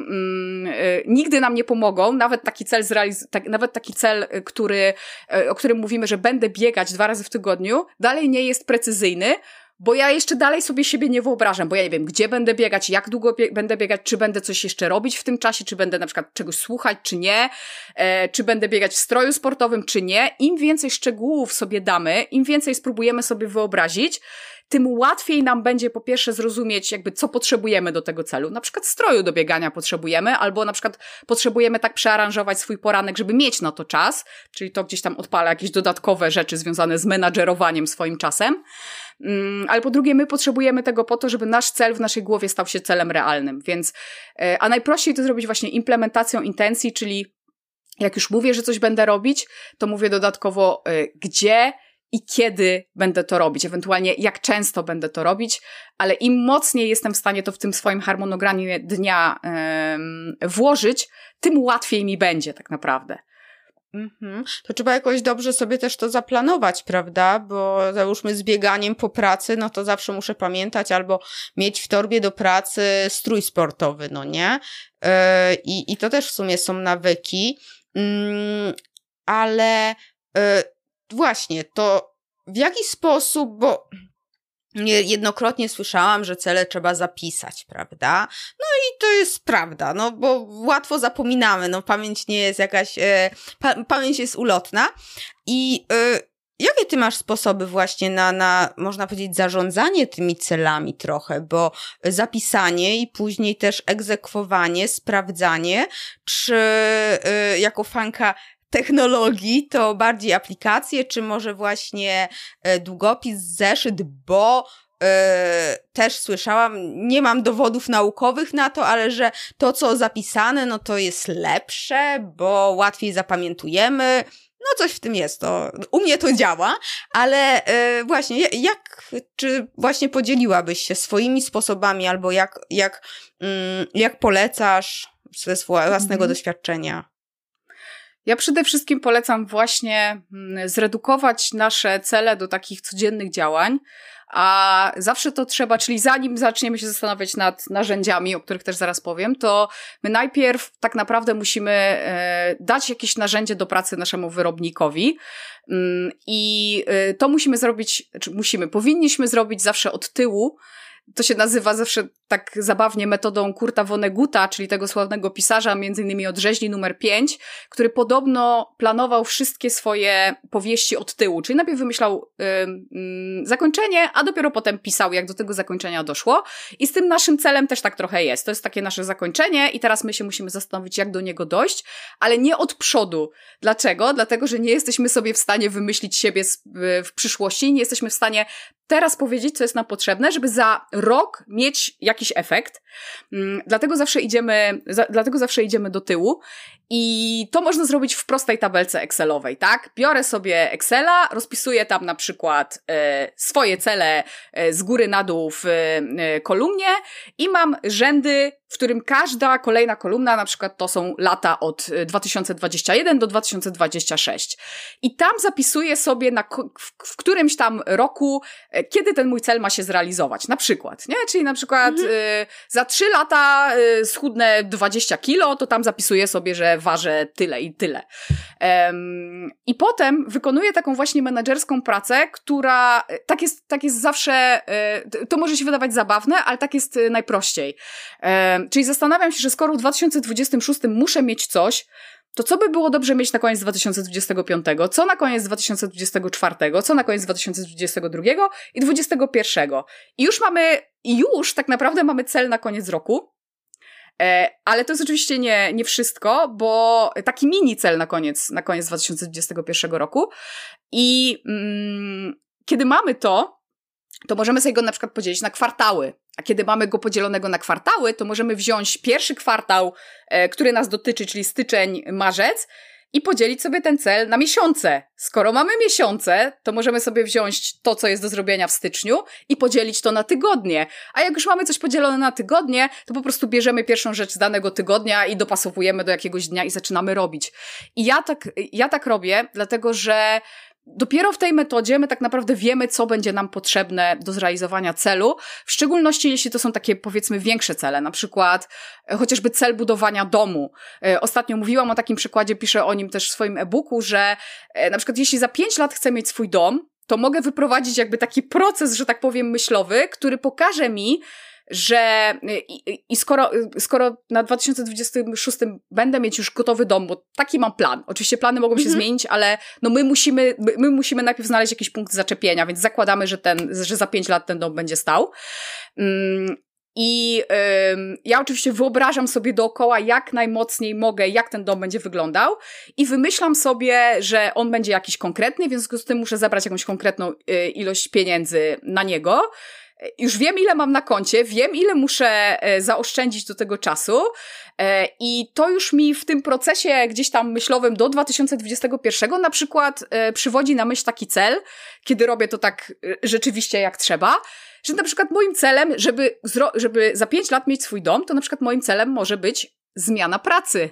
y, nigdy nam nie pomogą, nawet taki cel, zrealiz- tak, nawet taki cel, który, y, o którym mówimy, że będę biegać dwa razy w tygodniu, dalej nie jest precyzyjny, bo ja jeszcze dalej sobie siebie nie wyobrażam, bo ja nie wiem, gdzie będę biegać, jak długo bie- będę biegać, czy będę coś jeszcze robić w tym czasie, czy będę na przykład czegoś słuchać, czy nie, e, czy będę biegać w stroju sportowym, czy nie. Im więcej szczegółów sobie damy, im więcej spróbujemy sobie wyobrazić, tym łatwiej nam będzie po pierwsze zrozumieć jakby co potrzebujemy do tego celu. Na przykład stroju do biegania potrzebujemy, albo na przykład potrzebujemy tak przearanżować swój poranek, żeby mieć na to czas, czyli to gdzieś tam odpala jakieś dodatkowe rzeczy związane z menadżerowaniem swoim czasem. Ale po drugie, my potrzebujemy tego po to, żeby nasz cel w naszej głowie stał się celem realnym, więc, a najprościej to zrobić właśnie implementacją intencji, czyli jak już mówię, że coś będę robić, to mówię dodatkowo gdzie i kiedy będę to robić, ewentualnie jak często będę to robić, ale im mocniej jestem w stanie to w tym swoim harmonogramie dnia yy, włożyć, tym łatwiej mi będzie tak naprawdę. Mhm. To trzeba jakoś dobrze sobie też to zaplanować, prawda? Bo załóżmy z bieganiem po pracy, no to zawsze muszę pamiętać albo mieć w torbie do pracy strój sportowy, no nie? Yy, i, I to też w sumie są nawyki, yy, ale yy, właśnie to w jaki sposób, bo jednokrotnie słyszałam, że cele trzeba zapisać, prawda? No i to jest prawda, no bo łatwo zapominamy, no pamięć nie jest jakaś, e, pa, pamięć jest ulotna i e, jakie ty masz sposoby właśnie na, na, można powiedzieć, zarządzanie tymi celami trochę, bo zapisanie i później też egzekwowanie, sprawdzanie, czy e, jako fanka technologii, to bardziej aplikacje, czy może właśnie e, długopis, zeszyt, bo e, też słyszałam, nie mam dowodów naukowych na to, ale że to, co zapisane, no to jest lepsze, bo łatwiej zapamiętujemy. No coś w tym jest, to u mnie to działa, ale e, właśnie jak, czy właśnie podzieliłabyś się swoimi sposobami, albo jak, jak, mm, jak polecasz ze swojego własnego mm. doświadczenia? Ja przede wszystkim polecam właśnie zredukować nasze cele do takich codziennych działań, a zawsze to trzeba, czyli zanim zaczniemy się zastanawiać nad narzędziami, o których też zaraz powiem, to my najpierw tak naprawdę musimy e, dać jakieś narzędzie do pracy naszemu wyrobinnikowi ym, i e, to musimy zrobić, czy musimy, powinniśmy zrobić zawsze od tyłu. To się nazywa zawsze tak zabawnie metodą Kurta Vonnegutta, czyli tego sławnego pisarza, między innymi od rzeźni numer pięć, który podobno planował wszystkie swoje powieści od tyłu, czyli najpierw wymyślał y, y, zakończenie, a dopiero potem pisał, jak do tego zakończenia doszło. I z tym naszym celem też tak trochę jest. To jest takie nasze zakończenie i teraz my się musimy zastanowić, jak do niego dojść, ale nie od przodu. Dlaczego? Dlatego, że nie jesteśmy sobie w stanie wymyślić siebie w przyszłości, nie jesteśmy w stanie teraz powiedzieć, co jest nam potrzebne, żeby za rok mieć jakiś efekt. Dlatego zawsze idziemy, za, dlatego zawsze idziemy do tyłu i to można zrobić w prostej tabelce Excelowej, tak? Biorę sobie Excela, rozpisuję tam na przykład e, swoje cele e, z góry na dół w e, kolumnie i mam rzędy, w którym każda kolejna kolumna, na przykład to są lata od dwa tysiące dwudziestego pierwszego do dwa tysiące dwudziestego szóstego. I tam zapisuję sobie na, w, w którymś tam roku, e, kiedy ten mój cel ma się zrealizować. Na przykład, nie? Czyli na przykład mhm. e, za trzy lata e, schudnę dwadzieścia kilo, to tam zapisuję sobie, że ważę tyle i tyle. Um, I potem wykonuję taką właśnie menedżerską pracę, która tak jest, tak jest zawsze, e, to może się wydawać zabawne, ale tak jest e, najprościej. E, czyli zastanawiam się, że skoro w dwa tysiące dwudziestym szóstym muszę mieć coś, to co by było dobrze mieć na koniec dwa tysiące dwudziestego piątego, co na koniec dwa tysiące dwudziestego czwartego, co na koniec dwa tysiące dwudziestego drugiego i dwudziestego pierwszego. I już mamy, już tak naprawdę mamy cel na koniec roku, e, ale to jest oczywiście nie, nie wszystko, bo taki mini cel na koniec, na koniec dwa tysiące dwudziestego pierwszego roku i mm, kiedy mamy to, to możemy sobie go na przykład podzielić na kwartały. A kiedy mamy go podzielonego na kwartały, to możemy wziąć pierwszy kwartał, e, który nas dotyczy, czyli styczeń, marzec i podzielić sobie ten cel na miesiące. Skoro mamy miesiące, to możemy sobie wziąć to, co jest do zrobienia w styczniu i podzielić to na tygodnie. A jak już mamy coś podzielone na tygodnie, to po prostu bierzemy pierwszą rzecz z danego tygodnia i dopasowujemy do jakiegoś dnia i zaczynamy robić. I ja tak, ja tak robię, dlatego że dopiero w tej metodzie my tak naprawdę wiemy, co będzie nam potrzebne do zrealizowania celu, w szczególności jeśli to są takie, powiedzmy, większe cele, na przykład e, chociażby cel budowania domu. E, ostatnio mówiłam o takim przykładzie, piszę o nim też w swoim e-booku, że e, na przykład jeśli za pięć lat chcę mieć swój dom, to mogę wyprowadzić jakby taki proces, że tak powiem, myślowy, który pokaże mi, że i, i skoro, skoro na dwa tysiące dwudziestym szóstym będę mieć już gotowy dom, bo taki mam plan. Oczywiście plany mogą się mhm. zmienić, ale no my musimy, my musimy najpierw znaleźć jakiś punkt zaczepienia, więc zakładamy, że ten, że za pięć lat ten dom będzie stał. Um, I ym, ja oczywiście wyobrażam sobie dookoła, jak najmocniej mogę, jak ten dom będzie wyglądał i wymyślam sobie, że on będzie jakiś konkretny, w związku z tym muszę zebrać jakąś konkretną y, ilość pieniędzy na niego. Już wiem, ile mam na koncie, wiem, ile muszę y, zaoszczędzić do tego czasu y, i to już mi w tym procesie gdzieś tam myślowym do dwa tysiące dwudziestego pierwszego na przykład y, przywodzi na myśl taki cel, kiedy robię to tak y, rzeczywiście jak trzeba, że na przykład moim celem, żeby, zro- żeby za pięć lat mieć swój dom, to na przykład moim celem może być zmiana pracy.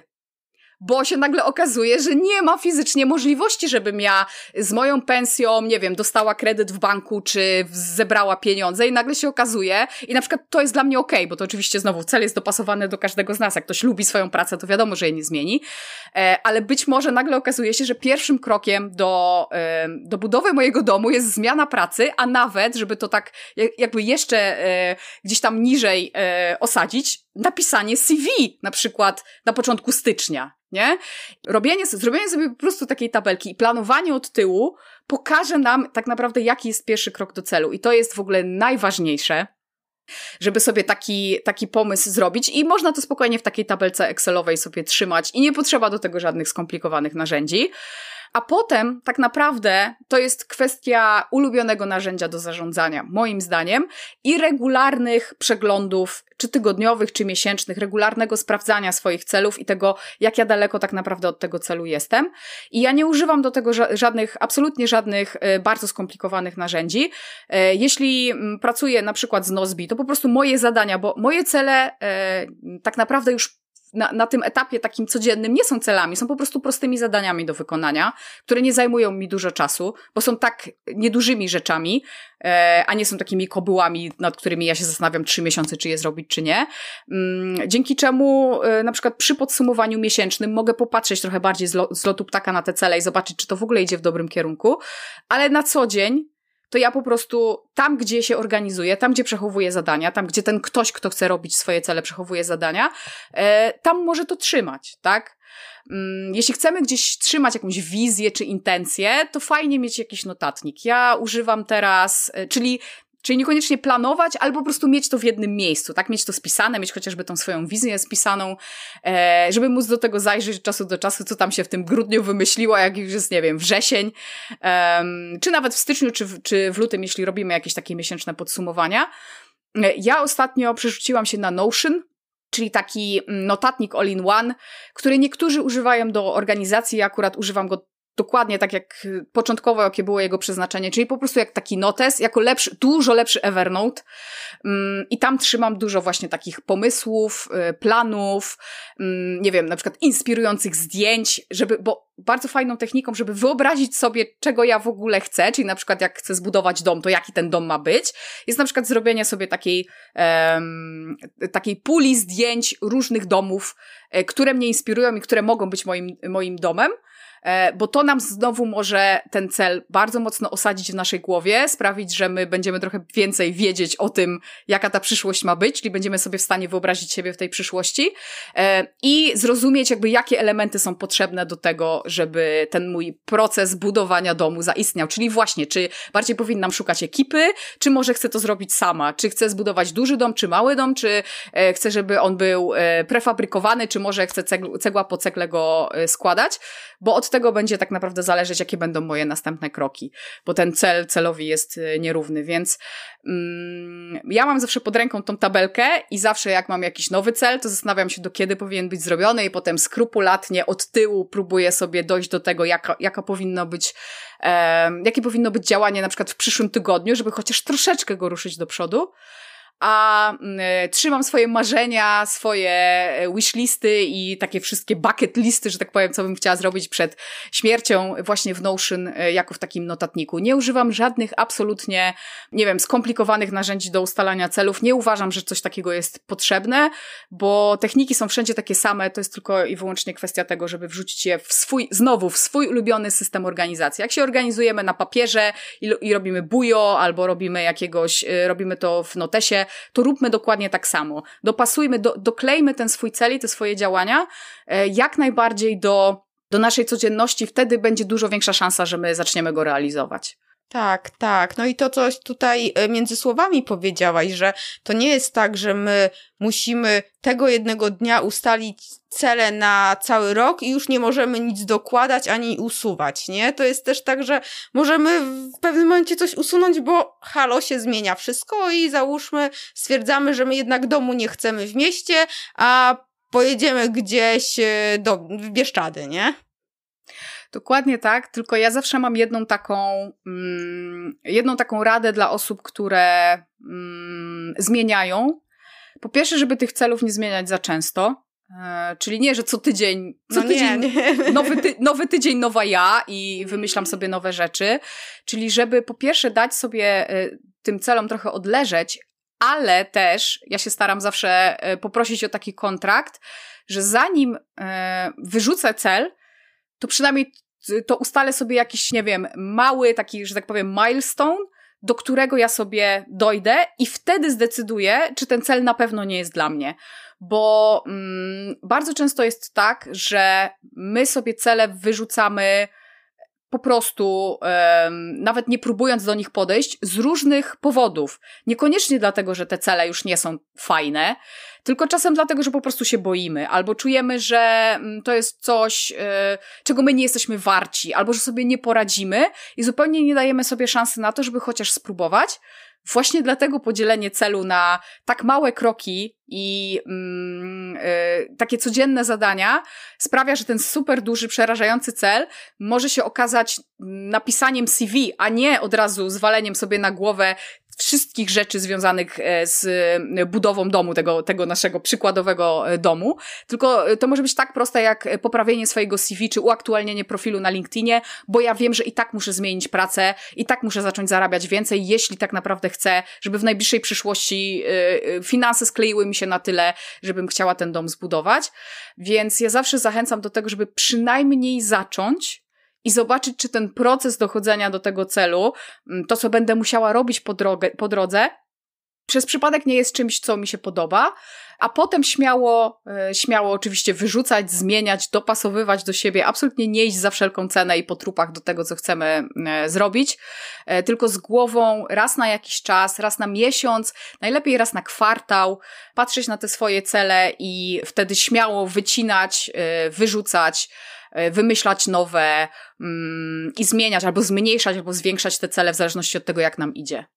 Bo się nagle okazuje, że nie ma fizycznie możliwości, żebym ja z moją pensją, nie wiem, dostała kredyt w banku, czy zebrała pieniądze i nagle się okazuje, i na przykład to jest dla mnie okej, bo to oczywiście znowu cel jest dopasowany do każdego z nas. Jak ktoś lubi swoją pracę, to wiadomo, że jej nie zmieni, ale być może nagle okazuje się, że pierwszym krokiem do, do budowy mojego domu jest zmiana pracy, a nawet, żeby to tak jakby jeszcze gdzieś tam niżej osadzić, napisanie C V na przykład na początku stycznia, nie? Robienie, zrobienie sobie po prostu takiej tabelki i planowanie od tyłu pokaże nam tak naprawdę, jaki jest pierwszy krok do celu. I to jest w ogóle najważniejsze, żeby sobie taki, taki pomysł zrobić i można to spokojnie w takiej tabelce Excelowej sobie trzymać i nie potrzeba do tego żadnych skomplikowanych narzędzi. A potem tak naprawdę to jest kwestia ulubionego narzędzia do zarządzania, moim zdaniem, i regularnych przeglądów, czy tygodniowych, czy miesięcznych, regularnego sprawdzania swoich celów i tego, jak ja daleko tak naprawdę od tego celu jestem. I ja nie używam do tego żadnych, absolutnie żadnych bardzo skomplikowanych narzędzi. Jeśli pracuję na przykład z Nozbe, to po prostu moje zadania, bo moje cele tak naprawdę już Na, na tym etapie takim codziennym nie są celami, są po prostu prostymi zadaniami do wykonania, które nie zajmują mi dużo czasu, bo są tak niedużymi rzeczami, e, a nie są takimi kobyłami, nad którymi ja się zastanawiam trzy miesiące, czy je zrobić, czy nie. Mm, dzięki czemu e, na przykład przy podsumowaniu miesięcznym mogę popatrzeć trochę bardziej z, lo, z lotu ptaka na te cele i zobaczyć, czy to w ogóle idzie w dobrym kierunku, ale na co dzień to ja po prostu tam, gdzie się organizuję, tam, gdzie przechowuję zadania, tam, gdzie ten ktoś, kto chce robić swoje cele, przechowuje zadania, e, tam może to trzymać, tak? Mm, jeśli chcemy gdzieś trzymać jakąś wizję czy intencję, to fajnie mieć jakiś notatnik. Ja używam teraz, e, czyli Czyli niekoniecznie planować, albo po prostu mieć to w jednym miejscu, tak? Mieć to spisane, mieć chociażby tą swoją wizję spisaną, e, żeby móc do tego zajrzeć od czasu do czasu, co tam się w tym grudniu wymyśliło, jak już jest, nie wiem, wrzesień, e, czy nawet w styczniu, czy w, czy w lutym, jeśli robimy jakieś takie miesięczne podsumowania. E, ja ostatnio przerzuciłam się na Notion, czyli taki notatnik all-in-one, który niektórzy używają do organizacji, ja akurat używam go dokładnie tak jak początkowo, jakie było jego przeznaczenie, czyli po prostu jak taki notes, jako lepszy, dużo lepszy Evernote um, i tam trzymam dużo właśnie takich pomysłów, y, planów, um, nie wiem, na przykład inspirujących zdjęć, żeby, bo bardzo fajną techniką, żeby wyobrazić sobie, czego ja w ogóle chcę, czyli na przykład jak chcę zbudować dom, to jaki ten dom ma być, jest na przykład zrobienie sobie takiej um, takiej puli zdjęć różnych domów, y, które mnie inspirują i które mogą być moim, moim domem, bo to nam znowu może ten cel bardzo mocno osadzić w naszej głowie, sprawić, że my będziemy trochę więcej wiedzieć o tym, jaka ta przyszłość ma być, czyli będziemy sobie w stanie wyobrazić siebie w tej przyszłości i zrozumieć jakby jakie elementy są potrzebne do tego, żeby ten mój proces budowania domu zaistniał, czyli właśnie, czy bardziej powinnam szukać ekipy, czy może chcę to zrobić sama, czy chcę zbudować duży dom, czy mały dom, czy chcę, żeby on był prefabrykowany, czy może chcę cegł- cegła po cegle go składać, bo od tego będzie tak naprawdę zależeć, jakie będą moje następne kroki, bo ten cel celowi jest nierówny, więc mm, ja mam zawsze pod ręką tą tabelkę i zawsze jak mam jakiś nowy cel, to zastanawiam się, do kiedy powinien być zrobiony i potem skrupulatnie od tyłu próbuję sobie dojść do tego, jaka, jaka powinno być, e, jakie powinno być działanie na przykład w przyszłym tygodniu, żeby chociaż troszeczkę go ruszyć do przodu. A y, trzymam swoje marzenia, swoje wishlisty i takie wszystkie bucket listy, że tak powiem, co bym chciała zrobić przed śmiercią właśnie w Notion y, jako w takim notatniku. Nie używam żadnych absolutnie, nie wiem, skomplikowanych narzędzi do ustalania celów. Nie uważam, że coś takiego jest potrzebne, bo techniki są wszędzie takie same. To jest tylko i wyłącznie kwestia tego, żeby wrzucić je w swój, znowu w swój ulubiony system organizacji. Jak się organizujemy na papierze i, i robimy bujo albo robimy jakiegoś, y, robimy to w notesie, sobie, to róbmy dokładnie tak samo. Dopasujmy, do, doklejmy ten swój cel i te swoje działania e, jak najbardziej do, do naszej codzienności, wtedy będzie dużo większa szansa, że my zaczniemy go realizować. Tak, tak. No i to coś tutaj między słowami powiedziałaś, że to nie jest tak, że my musimy tego jednego dnia ustalić cele na cały rok i już nie możemy nic dokładać ani usuwać, nie? To jest też tak, że możemy w pewnym momencie coś usunąć, bo halo, się zmienia wszystko i załóżmy, stwierdzamy, że my jednak domu nie chcemy w mieście, a pojedziemy gdzieś do, w Bieszczady, nie? Dokładnie tak, tylko ja zawsze mam jedną taką mm, jedną taką radę dla osób, które mm, zmieniają. Po pierwsze, żeby tych celów nie zmieniać za często, e, czyli nie, że co tydzień, co no tydzień nie, nie. Nowy, ty, nowy tydzień, nowa ja i wymyślam sobie nowe rzeczy, czyli żeby po pierwsze dać sobie e, tym celom trochę odleżeć, ale też ja się staram zawsze e, poprosić o taki kontrakt, że zanim e, wyrzucę cel, to przynajmniej to ustalę sobie jakiś, nie wiem, mały taki, że tak powiem, milestone, do którego ja sobie dojdę i wtedy zdecyduję, czy ten cel na pewno nie jest dla mnie. Bo mm, bardzo często jest tak, że my sobie cele wyrzucamy po prostu, um, nawet nie próbując do nich podejść, z różnych powodów. Niekoniecznie dlatego, że te cele już nie są fajne, tylko czasem dlatego, że po prostu się boimy, albo czujemy, że to jest coś, yy, czego my nie jesteśmy warci, albo że sobie nie poradzimy i zupełnie nie dajemy sobie szansy na to, żeby chociaż spróbować. Właśnie dlatego podzielenie celu na tak małe kroki i mm, y, takie codzienne zadania sprawia, że ten super duży, przerażający cel może się okazać napisaniem C V, a nie od razu zwaleniem sobie na głowę wszystkich rzeczy związanych z budową domu, tego, tego naszego przykładowego domu. Tylko to może być tak proste jak poprawienie swojego C V czy uaktualnienie profilu na LinkedInie, bo ja wiem, że i tak muszę zmienić pracę, i tak muszę zacząć zarabiać więcej, jeśli tak naprawdę chcę, żeby w najbliższej przyszłości finanse skleiły mi się na tyle, żebym chciała ten dom zbudować. Więc ja zawsze zachęcam do tego, żeby przynajmniej zacząć i zobaczyć, czy ten proces dochodzenia do tego celu, to co będę musiała robić po, drogę, po drodze, przez przypadek nie jest czymś, co mi się podoba, a potem śmiało, śmiało oczywiście wyrzucać, zmieniać, dopasowywać do siebie, absolutnie nie iść za wszelką cenę i po trupach do tego, co chcemy zrobić, tylko z głową raz na jakiś czas, raz na miesiąc, najlepiej raz na kwartał, patrzeć na te swoje cele i wtedy śmiało wycinać, wyrzucać, wymyślać nowe mm, i zmieniać, albo zmniejszać, albo zwiększać te cele w zależności od tego, jak nam idzie.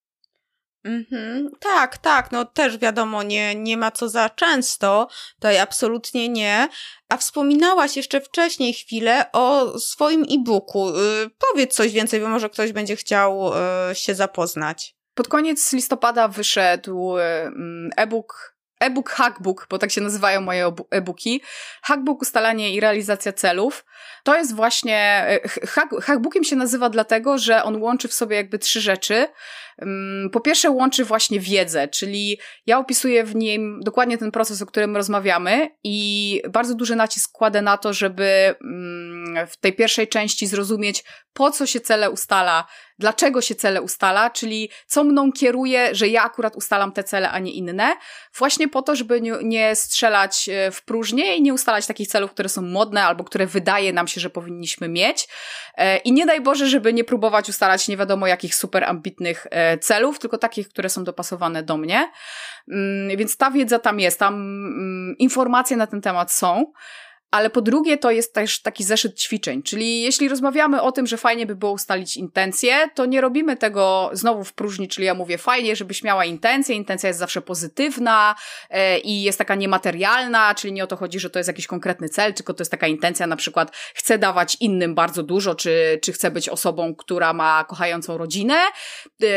Mhm. Tak, tak, no też wiadomo, nie, nie ma co za często, tutaj absolutnie nie. A wspominałaś jeszcze wcześniej chwilę o swoim e-booku. Yy, powiedz coś więcej, bo może ktoś będzie chciał yy, się zapoznać. Pod koniec listopada wyszedł yy, e-book E-book Hackbook, bo tak się nazywają moje e-booki. Hackbook, ustalanie i realizacja celów. To jest właśnie, hack, hackbookiem się nazywa dlatego, że on łączy w sobie jakby trzy rzeczy. Po pierwsze łączy właśnie wiedzę, czyli ja opisuję w nim dokładnie ten proces, o którym rozmawiamy i bardzo duży nacisk kładę na to, żeby w tej pierwszej części zrozumieć, po co się cele ustala, dlaczego się cele ustala, czyli co mną kieruje, że ja akurat ustalam te cele, a nie inne. Właśnie po to, żeby nie, nie strzelać w próżnię i nie ustalać takich celów, które są modne albo które wydaje nam się, że powinniśmy mieć. I nie daj Boże, żeby nie próbować ustalać nie wiadomo jakich super ambitnych celów, tylko takich, które są dopasowane do mnie. Więc ta wiedza tam jest, tam informacje na ten temat są. Ale po drugie to jest też taki zeszyt ćwiczeń, czyli jeśli rozmawiamy o tym, że fajnie by było ustalić intencje, to nie robimy tego znowu w próżni, czyli ja mówię fajnie, żebyś miała intencję, intencja jest zawsze pozytywna yy, i jest taka niematerialna, czyli nie o to chodzi, że to jest jakiś konkretny cel, tylko to jest taka intencja, na przykład chcę dawać innym bardzo dużo, czy, czy chcę być osobą, która ma kochającą rodzinę, yy,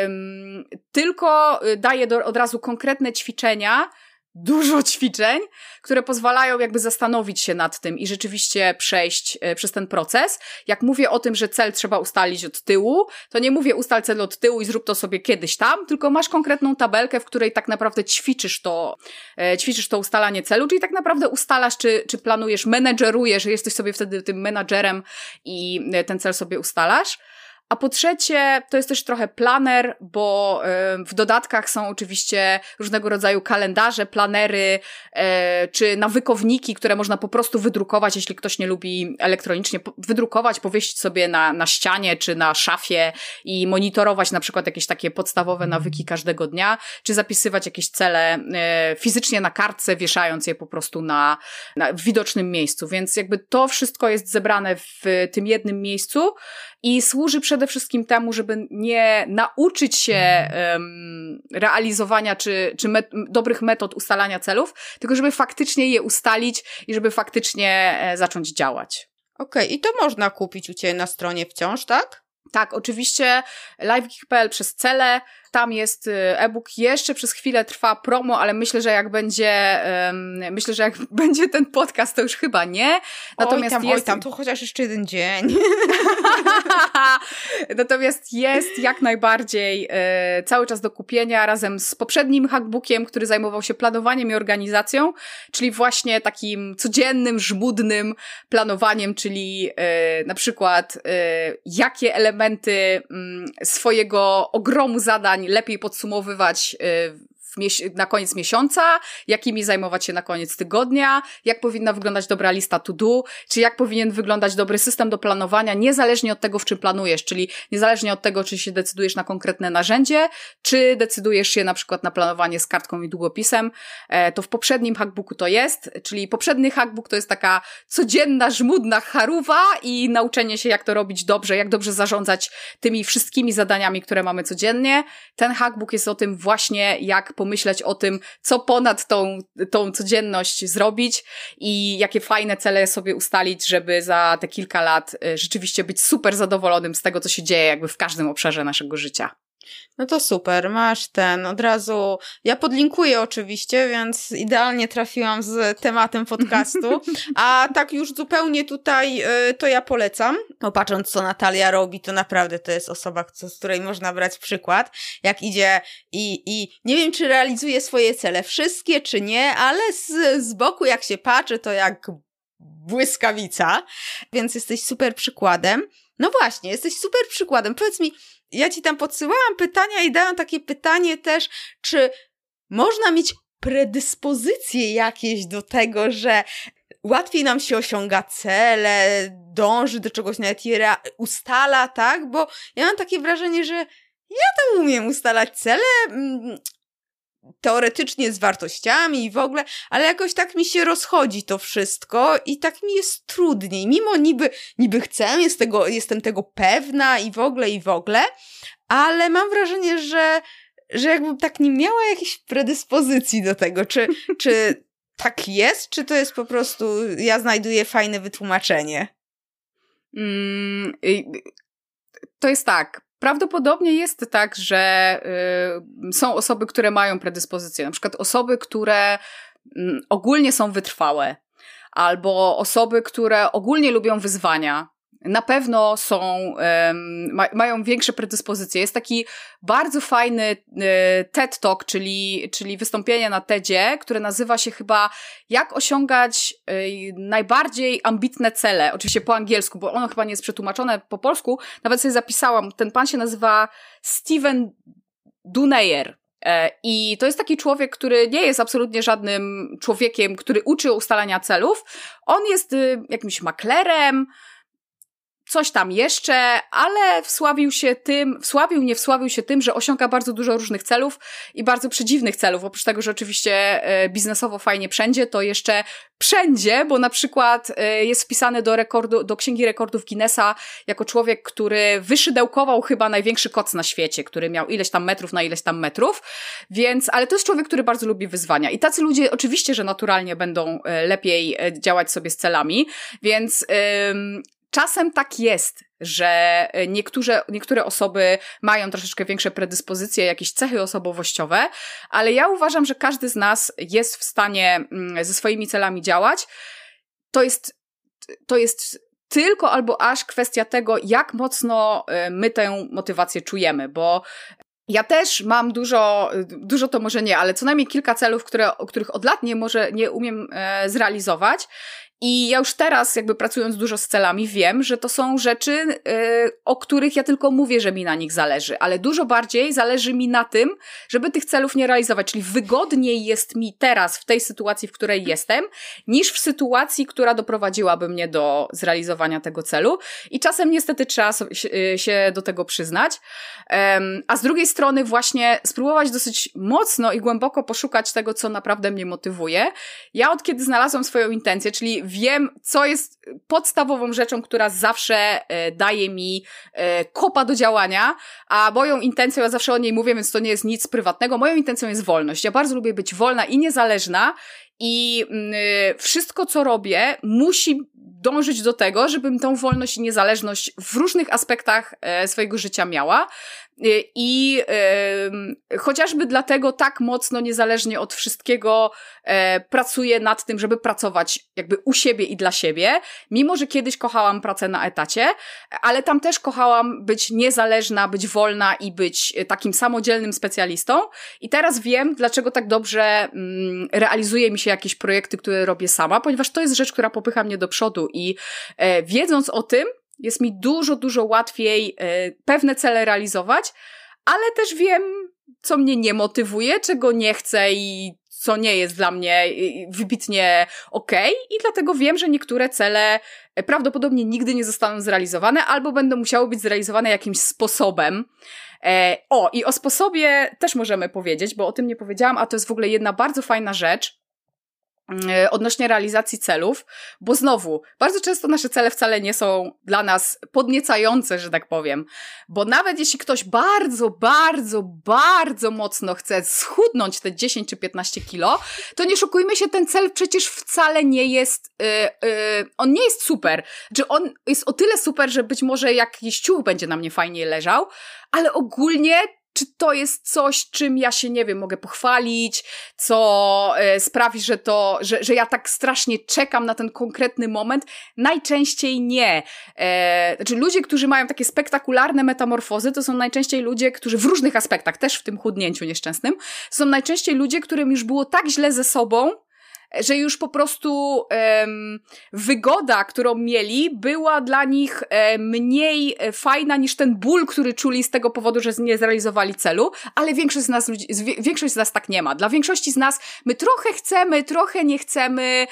tylko daję do, od razu konkretne ćwiczenia, dużo ćwiczeń, które pozwalają jakby zastanowić się nad tym i rzeczywiście przejść y, przez ten proces. Jak mówię o tym, że cel trzeba ustalić od tyłu, to nie mówię ustal cel od tyłu i zrób to sobie kiedyś tam, tylko masz konkretną tabelkę, w której tak naprawdę ćwiczysz to, y, ćwiczysz to ustalanie celu, czyli tak naprawdę ustalasz, czy, czy planujesz, menedżerujesz, że jesteś sobie wtedy tym menadżerem i y, ten cel sobie ustalasz. A po trzecie, to jest też trochę planer, bo w dodatkach są oczywiście różnego rodzaju kalendarze, planery, czy nawykowniki, które można po prostu wydrukować, jeśli ktoś nie lubi elektronicznie, wydrukować, powiesić sobie na, na ścianie, czy na szafie i monitorować na przykład jakieś takie podstawowe nawyki każdego dnia, czy zapisywać jakieś cele fizycznie na kartce, wieszając je po prostu na, na w widocznym miejscu. Więc jakby to wszystko jest zebrane w tym jednym miejscu i służy przede wszystkim temu, żeby nie nauczyć się um, realizowania czy, czy met- dobrych metod ustalania celów, tylko żeby faktycznie je ustalić i żeby faktycznie e, zacząć działać. Okej, okay, i to można kupić u Ciebie na stronie wciąż, tak? Tak, oczywiście livegeek kropka p l przez cele, tam jest e-book, jeszcze przez chwilę trwa promo, ale myślę, że jak będzie um, myślę, że jak będzie ten podcast, to już chyba nie. Natomiast oj tam, jest... oj tam, to chociaż jeszcze jeden dzień. Natomiast jest jak najbardziej e, cały czas do kupienia razem z poprzednim hackbookiem, który zajmował się planowaniem i organizacją, czyli właśnie takim codziennym, żmudnym planowaniem, czyli e, na przykład e, jakie elementy m, swojego ogromu zadań lepiej podsumowywać w mies- na koniec miesiąca, jakimi zajmować się na koniec tygodnia, jak powinna wyglądać dobra lista to do, czy jak powinien wyglądać dobry system do planowania, niezależnie od tego, w czym planujesz, czyli niezależnie od tego, czy się decydujesz na konkretne narzędzie, czy decydujesz się na przykład na planowanie z kartką i długopisem, to w poprzednim hackbooku to jest, czyli poprzedni hackbook to jest taka codzienna, żmudna charuwa i nauczenie się, jak to robić dobrze, jak dobrze zarządzać tymi wszystkimi zadaniami, które mamy codziennie. Ten hackbook jest o tym właśnie, jak pomyśleć o tym, co ponad tą, tą codzienność zrobić i jakie fajne cele sobie ustalić, żeby za te kilka lat rzeczywiście być super zadowolonym z tego, co się dzieje jakby w każdym obszarze naszego życia. No to super, masz ten, od razu, ja podlinkuję oczywiście, więc idealnie trafiłam z tematem podcastu, a tak już zupełnie tutaj y, to ja polecam, bo patrząc co Natalia robi, to naprawdę to jest osoba, co, z której można brać przykład, jak idzie i, i nie wiem, czy realizuje swoje cele wszystkie, czy nie, ale z, z boku jak się patrzy, to jak błyskawica, więc jesteś super przykładem. No właśnie, jesteś super przykładem, powiedz mi, ja ci tam podsyłałam pytania i dałam takie pytanie też, czy można mieć predyspozycje jakieś do tego, że łatwiej nam się osiąga cele, dąży do czegoś, nawet je rea- ustala, tak? Bo ja mam takie wrażenie, że ja tam umiem ustalać cele, mm, teoretycznie z wartościami i w ogóle, ale jakoś tak mi się rozchodzi to wszystko i tak mi jest trudniej. Mimo niby, niby chcę, jest tego, jestem tego pewna i w ogóle, i w ogóle, ale mam wrażenie, że, że jakbym tak nie miała jakiejś predyspozycji do tego. Czy, czy tak jest, czy to jest po prostu, ja znajduję fajne wytłumaczenie? Mm, to jest tak. Prawdopodobnie jest tak, że y, są osoby, które mają predyspozycje, na przykład osoby, które y, ogólnie są wytrwałe, albo osoby, które ogólnie lubią wyzwania. Na pewno są, um, ma, mają większe predyspozycje. Jest taki bardzo fajny y, TED Talk, czyli, czyli wystąpienie na TEDzie, które nazywa się chyba Jak osiągać y, najbardziej ambitne cele. Oczywiście po angielsku, bo ono chyba nie jest przetłumaczone po polsku. Nawet sobie zapisałam. Ten pan się nazywa Steven Dunayer. I to jest taki człowiek, który nie jest absolutnie żadnym człowiekiem, który uczy ustalania celów. On jest y, jakimś maklerem, coś tam jeszcze, ale wsławił się tym, wsławił, nie wsławił się tym, że osiąga bardzo dużo różnych celów i bardzo przedziwnych celów. Oprócz tego, że oczywiście biznesowo fajnie wszędzie, to jeszcze wszędzie, bo na przykład jest wpisany do rekordu, do Księgi Rekordów Guinnessa jako człowiek, który wyszydełkował chyba największy koc na świecie, który miał ileś tam metrów na ileś tam metrów, więc, ale to jest człowiek, który bardzo lubi wyzwania i tacy ludzie oczywiście, że naturalnie będą lepiej działać sobie z celami, więc ym, czasem tak jest, że niektóre, niektóre osoby mają troszeczkę większe predyspozycje, jakieś cechy osobowościowe, ale ja uważam, że każdy z nas jest w stanie ze swoimi celami działać. To jest, to jest tylko albo aż kwestia tego, jak mocno my tę motywację czujemy, bo ja też mam dużo, dużo to może nie, ale co najmniej kilka celów, które, których od lat nie, może, nie umiem e, zrealizować. I ja już teraz, jakby pracując dużo z celami, wiem, że to są rzeczy, yy, o których ja tylko mówię, że mi na nich zależy, ale dużo bardziej zależy mi na tym, żeby tych celów nie realizować, czyli wygodniej jest mi teraz w tej sytuacji, w której jestem, niż w sytuacji, która doprowadziłaby mnie do zrealizowania tego celu. I czasem niestety trzeba się do tego przyznać. Um, a z drugiej strony właśnie spróbować dosyć mocno i głęboko poszukać tego, co naprawdę mnie motywuje. Ja od kiedy znalazłam swoją intencję, czyli wiem, co jest podstawową rzeczą, która zawsze e, daje mi e, kopa do działania, a moją intencją, ja zawsze o niej mówię, więc to nie jest nic prywatnego, moją intencją jest wolność. Ja bardzo lubię być wolna i niezależna i y, wszystko, co robię, musi dążyć do tego, żebym tą wolność i niezależność w różnych aspektach e, swojego życia miała. I y, chociażby dlatego tak mocno, niezależnie od wszystkiego, e, pracuję nad tym, żeby pracować jakby u siebie i dla siebie, mimo że kiedyś kochałam pracę na etacie, ale tam też kochałam być niezależna, być wolna i być takim samodzielnym specjalistą. I teraz wiem, dlaczego tak dobrze mm, realizuje mi się jakieś projekty, które robię sama, ponieważ to jest rzecz, która popycha mnie do przodu i e, wiedząc o tym, jest mi dużo, dużo łatwiej y, pewne cele realizować, ale też wiem, co mnie nie motywuje, czego nie chcę i co nie jest dla mnie y, wybitnie okej. I dlatego wiem, że niektóre cele y, prawdopodobnie nigdy nie zostaną zrealizowane albo będą musiały być zrealizowane jakimś sposobem. E, o, i o sposobie też możemy powiedzieć, bo o tym nie powiedziałam, a to jest w ogóle jedna bardzo fajna rzecz, odnośnie realizacji celów, bo znowu, bardzo często nasze cele wcale nie są dla nas podniecające, że tak powiem, bo nawet jeśli ktoś bardzo, bardzo, bardzo mocno chce schudnąć te dziesięć czy piętnaście kilo, to nie szukujmy się, ten cel przecież wcale nie jest, yy, yy, on nie jest super, że on jest o tyle super, że być może jakiś ciuch będzie na mnie fajnie leżał, ale ogólnie czy to jest coś, czym ja się, nie wiem, mogę pochwalić, co e, sprawi, że to, że, że ja tak strasznie czekam na ten konkretny moment? Najczęściej nie. E, znaczy ludzie, którzy mają takie spektakularne metamorfozy, to są najczęściej ludzie, którzy w różnych aspektach, też w tym chudnięciu nieszczęsnym, są najczęściej ludzie, którym już było tak źle ze sobą, że już po prostu um, wygoda, którą mieli, była dla nich e, mniej fajna niż ten ból, który czuli z tego powodu, że nie zrealizowali celu, ale większość z nas, ludzi, większość z nas tak nie ma. Dla większości z nas my trochę chcemy, trochę nie chcemy,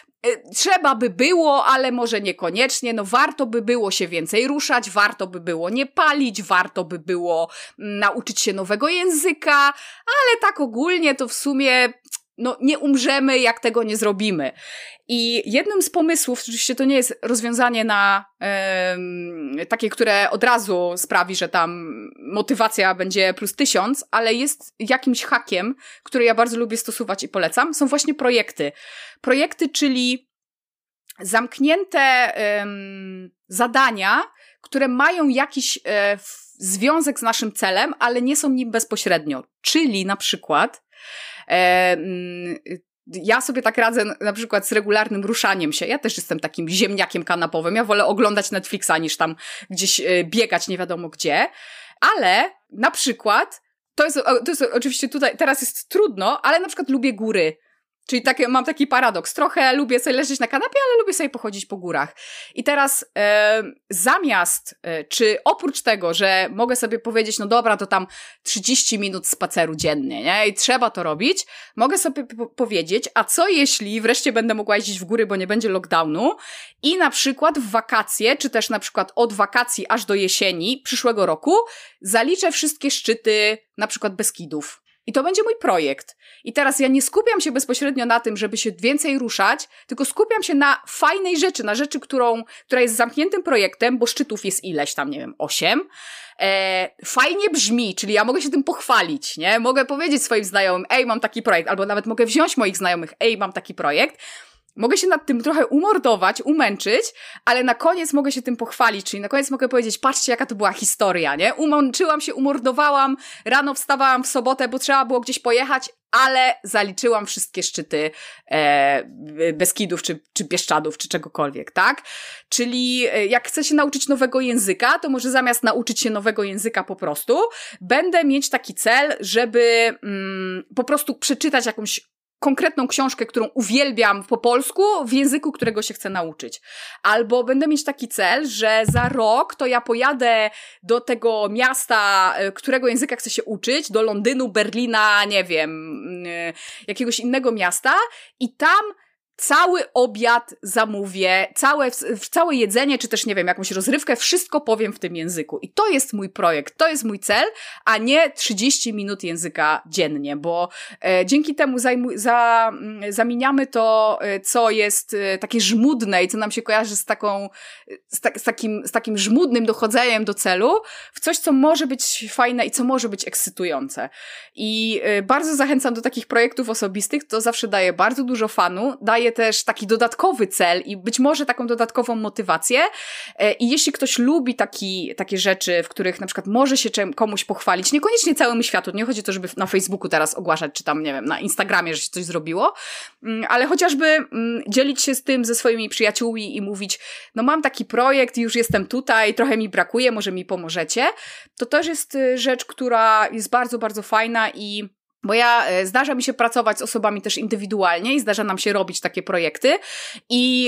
trzeba by było, ale może niekoniecznie, no warto by było się więcej ruszać, warto by było nie palić, warto by było nauczyć się nowego języka, ale tak ogólnie to w sumie no nie umrzemy, jak tego nie zrobimy. I jednym z pomysłów, oczywiście to nie jest rozwiązanie na um, takie, które od razu sprawi, że tam motywacja będzie plus tysiąc, ale jest jakimś hakiem, który ja bardzo lubię stosować i polecam, są właśnie projekty. Projekty, czyli zamknięte um, zadania, które mają jakiś e, związek z naszym celem, ale nie są nim bezpośrednio. Czyli na przykład E, ja sobie tak radzę na przykład z regularnym ruszaniem się. Ja też jestem takim ziemniakiem kanapowym. Ja wolę oglądać Netflixa niż tam gdzieś biegać nie wiadomo gdzie. Ale na przykład, to jest, to jest oczywiście tutaj, teraz jest trudno, ale na przykład lubię góry. Czyli takie, mam taki paradoks. Trochę lubię sobie leżeć na kanapie, ale lubię sobie pochodzić po górach. I teraz e, zamiast, e, czy oprócz tego, że mogę sobie powiedzieć, no dobra, to tam trzydzieści minut spaceru dziennie, nie? I trzeba to robić, mogę sobie p- powiedzieć, a co jeśli wreszcie będę mogła jeździć w góry, bo nie będzie lockdownu i na przykład w wakacje, czy też na przykład od wakacji aż do jesieni przyszłego roku zaliczę wszystkie szczyty na przykład Beskidów. I to będzie mój projekt. I teraz ja nie skupiam się bezpośrednio na tym, żeby się więcej ruszać, tylko skupiam się na fajnej rzeczy, na rzeczy, którą, która jest zamkniętym projektem, bo szczytów jest ileś tam, nie wiem, osiem. E, fajnie brzmi, czyli ja mogę się tym pochwalić, nie? Mogę powiedzieć swoim znajomym, ej, mam taki projekt, albo nawet mogę wziąć moich znajomych, ej, mam taki projekt. Mogę się nad tym trochę umordować, umęczyć, ale na koniec mogę się tym pochwalić, czyli na koniec mogę powiedzieć, patrzcie jaka to była historia, nie? Umęczyłam się, umordowałam, rano wstawałam w sobotę, bo trzeba było gdzieś pojechać, ale zaliczyłam wszystkie szczyty e, Beskidów, czy, czy Bieszczadów, czy czegokolwiek, tak? Czyli jak chcę się nauczyć nowego języka, to może zamiast nauczyć się nowego języka po prostu, będę mieć taki cel, żeby mm, po prostu przeczytać jakąś konkretną książkę, którą uwielbiam po polsku, w języku, którego się chcę nauczyć. Albo będę mieć taki cel, że za rok to ja pojadę do tego miasta, którego języka chcę się uczyć, do Londynu, Berlina, nie wiem, jakiegoś innego miasta i tam cały obiad zamówię, całe, całe jedzenie, czy też, nie wiem, jakąś rozrywkę, wszystko powiem w tym języku. I to jest mój projekt, to jest mój cel, a nie trzydzieści minut języka dziennie, bo e, dzięki temu zajmu, za, zamieniamy to, e, co jest e, takie żmudne i co nam się kojarzy z taką, z, ta, z, takim, z takim żmudnym dochodzeniem do celu, w coś, co może być fajne i co może być ekscytujące. I e, bardzo zachęcam do takich projektów osobistych, to zawsze daje bardzo dużo fanu, daje też taki dodatkowy cel i być może taką dodatkową motywację. I jeśli ktoś lubi taki, takie rzeczy, w których na przykład może się czym, komuś pochwalić, niekoniecznie całemu światu, nie chodzi o to, żeby na Facebooku teraz ogłaszać, czy tam, nie wiem, na Instagramie, że się coś zrobiło, ale chociażby dzielić się z tym ze swoimi przyjaciółmi i mówić, no mam taki projekt, już jestem tutaj, trochę mi brakuje, może mi pomożecie. To też jest rzecz, która jest bardzo, bardzo fajna i bo ja, zdarza mi się pracować z osobami też indywidualnie i zdarza nam się robić takie projekty i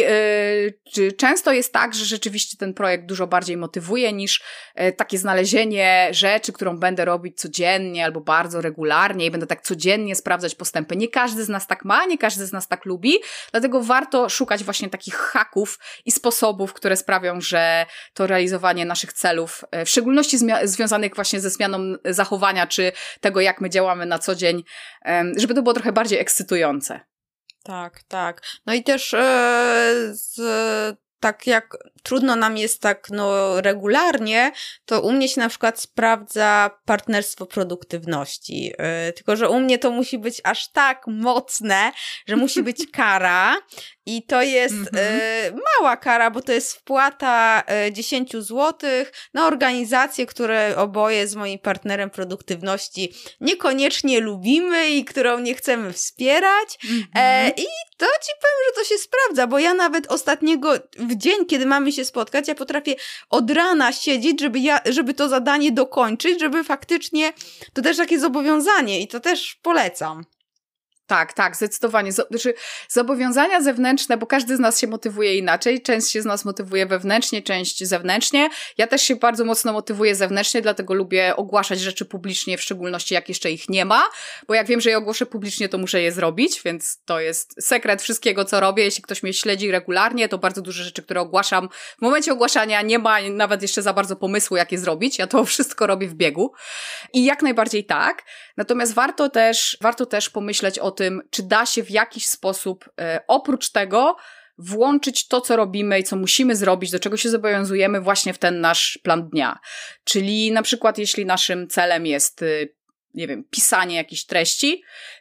yy, często jest tak, że rzeczywiście ten projekt dużo bardziej motywuje niż yy, takie znalezienie rzeczy, którą będę robić codziennie albo bardzo regularnie i będę tak codziennie sprawdzać postępy. Nie każdy z nas tak ma, nie każdy z nas tak lubi, dlatego warto szukać właśnie takich haków i sposobów, które sprawią, że to realizowanie naszych celów, yy, w szczególności zmi- związanych właśnie ze zmianą zachowania czy tego, jak my działamy na co dzień, żeby to było trochę bardziej ekscytujące. Tak, tak. No i też e, z, tak jak trudno nam jest tak no regularnie, to u mnie się na przykład sprawdza partnerstwo produktywności. Yy, tylko że u mnie to musi być aż tak mocne, że musi być kara i to jest mm-hmm. yy, mała kara, bo to jest wpłata yy, dziesięć złotych na organizację, które oboje z moim partnerem produktywności niekoniecznie lubimy i którą nie chcemy wspierać. Mm-hmm. Yy, I to ci powiem, że to się sprawdza, bo ja nawet ostatniego w dzień, kiedy mamy się spotkać, ja potrafię od rana siedzieć, żeby ja, żeby to zadanie dokończyć, żeby faktycznie, to też takie zobowiązanie i to też polecam. Tak, tak, zdecydowanie. Znaczy, zobowiązania zewnętrzne, bo każdy z nas się motywuje inaczej. Część się z nas motywuje wewnętrznie, część zewnętrznie. Ja też się bardzo mocno motywuję zewnętrznie, dlatego lubię ogłaszać rzeczy publicznie, w szczególności jak jeszcze ich nie ma, bo jak wiem, że je ogłoszę publicznie, to muszę je zrobić, więc to jest sekret wszystkiego, co robię. Jeśli ktoś mnie śledzi regularnie, to bardzo dużo rzeczy, które ogłaszam. W momencie ogłaszania nie ma nawet jeszcze za bardzo pomysłu, jak je zrobić. Ja to wszystko robię w biegu. I jak najbardziej tak. Natomiast warto też, warto też pomyśleć o tym, czy da się w jakiś sposób e, oprócz tego włączyć to, co robimy i co musimy zrobić, do czego się zobowiązujemy właśnie w ten nasz plan dnia. Czyli na przykład jeśli naszym celem jest, y, nie wiem, pisanie jakichś treści,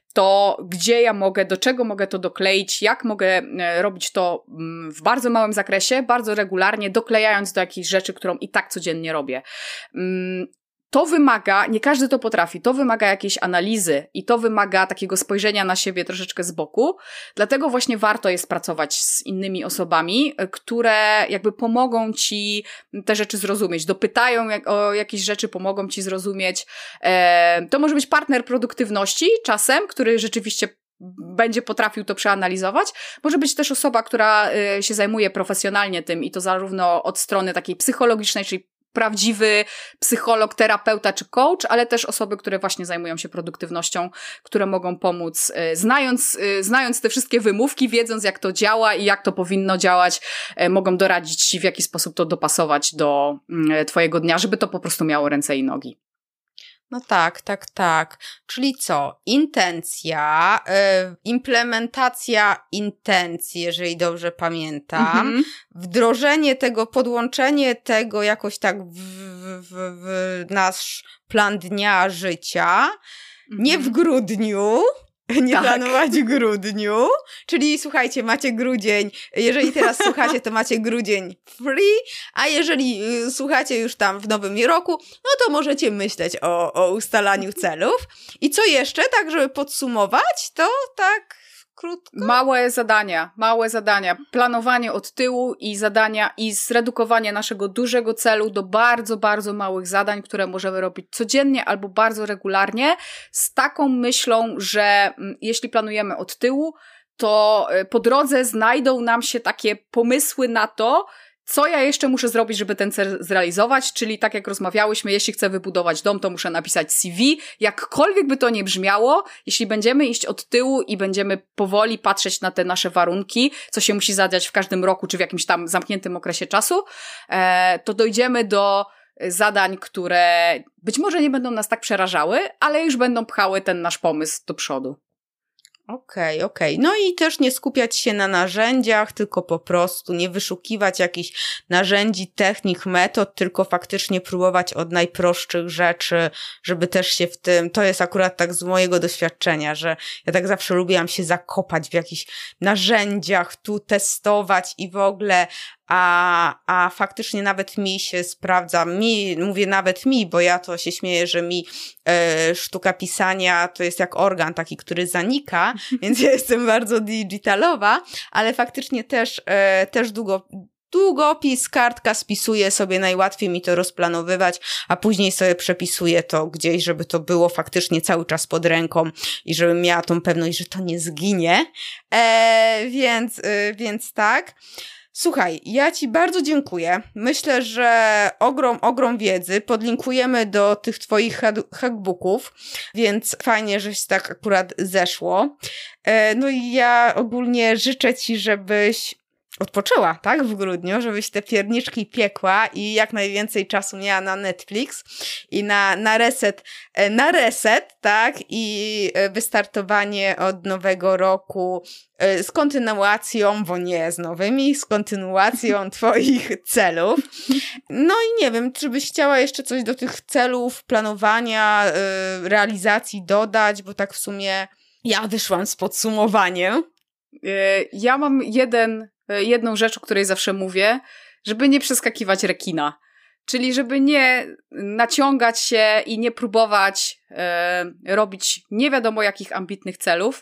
to gdzie ja mogę, do czego mogę to dokleić, jak mogę e, robić to mm, w bardzo małym zakresie, bardzo regularnie, doklejając do jakiejś rzeczy, którą i tak codziennie robię. Mm, To wymaga, nie każdy to potrafi, to wymaga jakiejś analizy i to wymaga takiego spojrzenia na siebie troszeczkę z boku. Dlatego właśnie warto jest pracować z innymi osobami, które jakby pomogą ci te rzeczy zrozumieć, dopytają jak, o jakieś rzeczy, pomogą ci zrozumieć. E, to może być partner produktywności czasem, który rzeczywiście będzie potrafił to przeanalizować. Może być też osoba, która y, się zajmuje profesjonalnie tym i to zarówno od strony takiej psychologicznej, czyli prawdziwy psycholog, terapeuta czy coach, ale też osoby, które właśnie zajmują się produktywnością, które mogą pomóc, znając, znając te wszystkie wymówki, wiedząc jak to działa i jak to powinno działać, mogą doradzić ci, w jaki sposób to dopasować do twojego dnia, żeby to po prostu miało ręce i nogi. No tak, tak, tak. Czyli co? Intencja, y, implementacja intencji, jeżeli dobrze pamiętam, mm-hmm. wdrożenie tego, podłączenie tego jakoś tak w, w, w nasz plan dnia życia, mm-hmm. nie w grudniu, nie tak. planować w grudniu, czyli słuchajcie, macie grudzień, jeżeli teraz słuchacie, to macie grudzień free, a jeżeli y, słuchacie już tam w nowym roku, no to możecie myśleć o, o ustalaniu celów. I co jeszcze, tak żeby podsumować, to tak Krótko? Małe zadania, małe zadania. Planowanie od tyłu i zadania i zredukowanie naszego dużego celu do bardzo, bardzo małych zadań, które możemy robić codziennie albo bardzo regularnie, z taką myślą, że mm, jeśli planujemy od tyłu, to po drodze znajdą nam się takie pomysły na to, co ja jeszcze muszę zrobić, żeby ten cel zrealizować, czyli tak jak rozmawiałyśmy, jeśli chcę wybudować dom, to muszę napisać C V, jakkolwiek by to nie brzmiało, jeśli będziemy iść od tyłu i będziemy powoli patrzeć na te nasze warunki, co się musi zadziać w każdym roku, czy w jakimś tam zamkniętym okresie czasu, to dojdziemy do zadań, które być może nie będą nas tak przerażały, ale już będą pchały ten nasz pomysł do przodu. Okej, okay, okej. Okay. No i też nie skupiać się na narzędziach, tylko po prostu nie wyszukiwać jakichś narzędzi, technik, metod, tylko faktycznie próbować od najprostszych rzeczy, żeby też się w tym, to jest akurat tak z mojego doświadczenia, że ja tak zawsze lubiłam się zakopać w jakichś narzędziach, tu testować i w ogóle, a, a faktycznie nawet mi się sprawdza, mi, mówię nawet mi, bo ja to się śmieję, że mi e, sztuka pisania to jest jak organ taki, który zanika, więc ja jestem bardzo digitalowa, ale faktycznie też, e, też długo długopis, kartka, spisuję sobie, najłatwiej mi to rozplanowywać, a później sobie przepisuję to gdzieś, żeby to było faktycznie cały czas pod ręką i żebym miała tą pewność, że to nie zginie, e, więc, e, więc tak. Słuchaj, ja Ci bardzo dziękuję. Myślę, że ogrom, ogrom wiedzy. Podlinkujemy do tych Twoich hackbooków, więc fajnie, żeś tak akurat zeszło. No i ja ogólnie życzę Ci, żebyś odpoczęła, tak, w grudniu, żebyś te pierniczki piekła i jak najwięcej czasu miała na Netflix i na, na reset, na reset, tak, i wystartowanie od nowego roku z kontynuacją, bo nie z nowymi, z kontynuacją Twoich celów. No i nie wiem, czy byś chciała jeszcze coś do tych celów, planowania, realizacji dodać, bo tak w sumie ja wyszłam z podsumowaniem. Ja mam jeden jedną rzecz, o której zawsze mówię, żeby nie przeskakiwać rekina. Czyli żeby nie naciągać się i nie próbować e, robić nie wiadomo jakich ambitnych celów,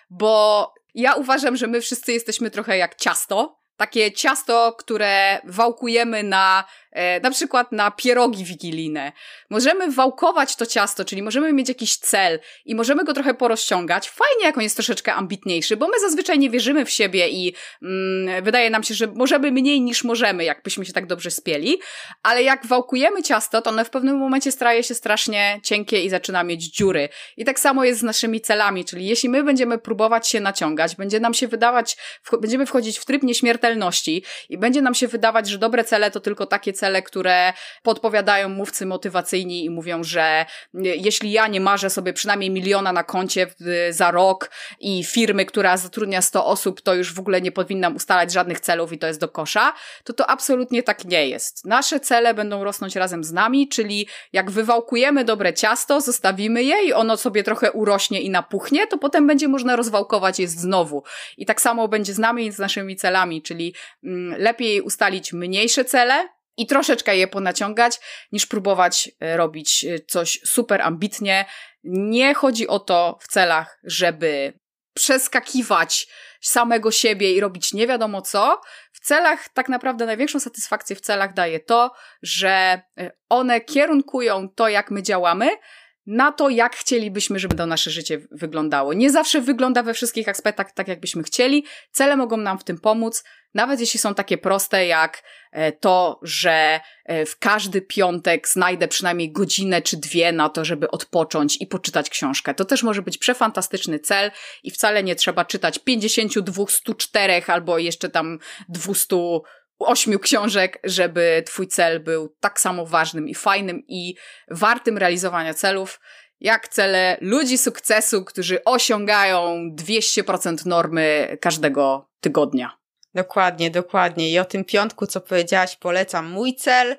bo ja uważam, że my wszyscy jesteśmy trochę jak ciasto. Takie ciasto, które wałkujemy na, e, na przykład na pierogi wigilijne. Możemy wałkować to ciasto, czyli możemy mieć jakiś cel i możemy go trochę porozciągać. Fajnie, jak on jest troszeczkę ambitniejszy, bo my zazwyczaj nie wierzymy w siebie i mm, wydaje nam się, że możemy mniej niż możemy, jakbyśmy się tak dobrze spieli. Ale jak wałkujemy ciasto, to ono w pewnym momencie staje się strasznie cienkie i zaczyna mieć dziury. I tak samo jest z naszymi celami, czyli jeśli my będziemy próbować się naciągać, będzie nam się wydawać, w, będziemy wchodzić w tryb nieśmiertelności i będzie nam się wydawać, że dobre cele to tylko takie cele, które podpowiadają mówcy motywacyjni i mówią, że jeśli ja nie marzę sobie przynajmniej miliona na koncie w, za rok i firmy, która zatrudnia sto osób, to już w ogóle nie powinnam ustalać żadnych celów i to jest do kosza, to to absolutnie tak nie jest. Nasze cele będą rosnąć razem z nami, czyli jak wywałkujemy dobre ciasto, zostawimy je i ono sobie trochę urośnie i napuchnie, to potem będzie można rozwałkować je znowu. I tak samo będzie z nami i z naszymi celami, czyli lepiej ustalić mniejsze cele i troszeczkę je ponaciągać, niż próbować robić coś super ambitnie. Nie chodzi o to w celach, żeby przeskakiwać samego siebie i robić nie wiadomo co. W celach tak naprawdę największą satysfakcję w celach daje to, że one kierunkują to, jak my działamy, na to, jak chcielibyśmy, żeby to nasze życie wyglądało. Nie zawsze wygląda we wszystkich aspektach tak, jakbyśmy chcieli. Cele mogą nam w tym pomóc, nawet jeśli są takie proste jak to, że w każdy piątek znajdę przynajmniej godzinę czy dwie na to, żeby odpocząć i poczytać książkę. To też może być przefantastyczny cel i wcale nie trzeba czytać pięćdziesiąt dwa, sto cztery albo jeszcze tam dwieście ośmiu książek, żeby twój cel był tak samo ważnym i fajnym i wartym realizowania celów, jak cele ludzi sukcesu, którzy osiągają dwieście procent normy każdego tygodnia. Dokładnie, dokładnie. I o tym piątku, co powiedziałaś, polecam mój cel.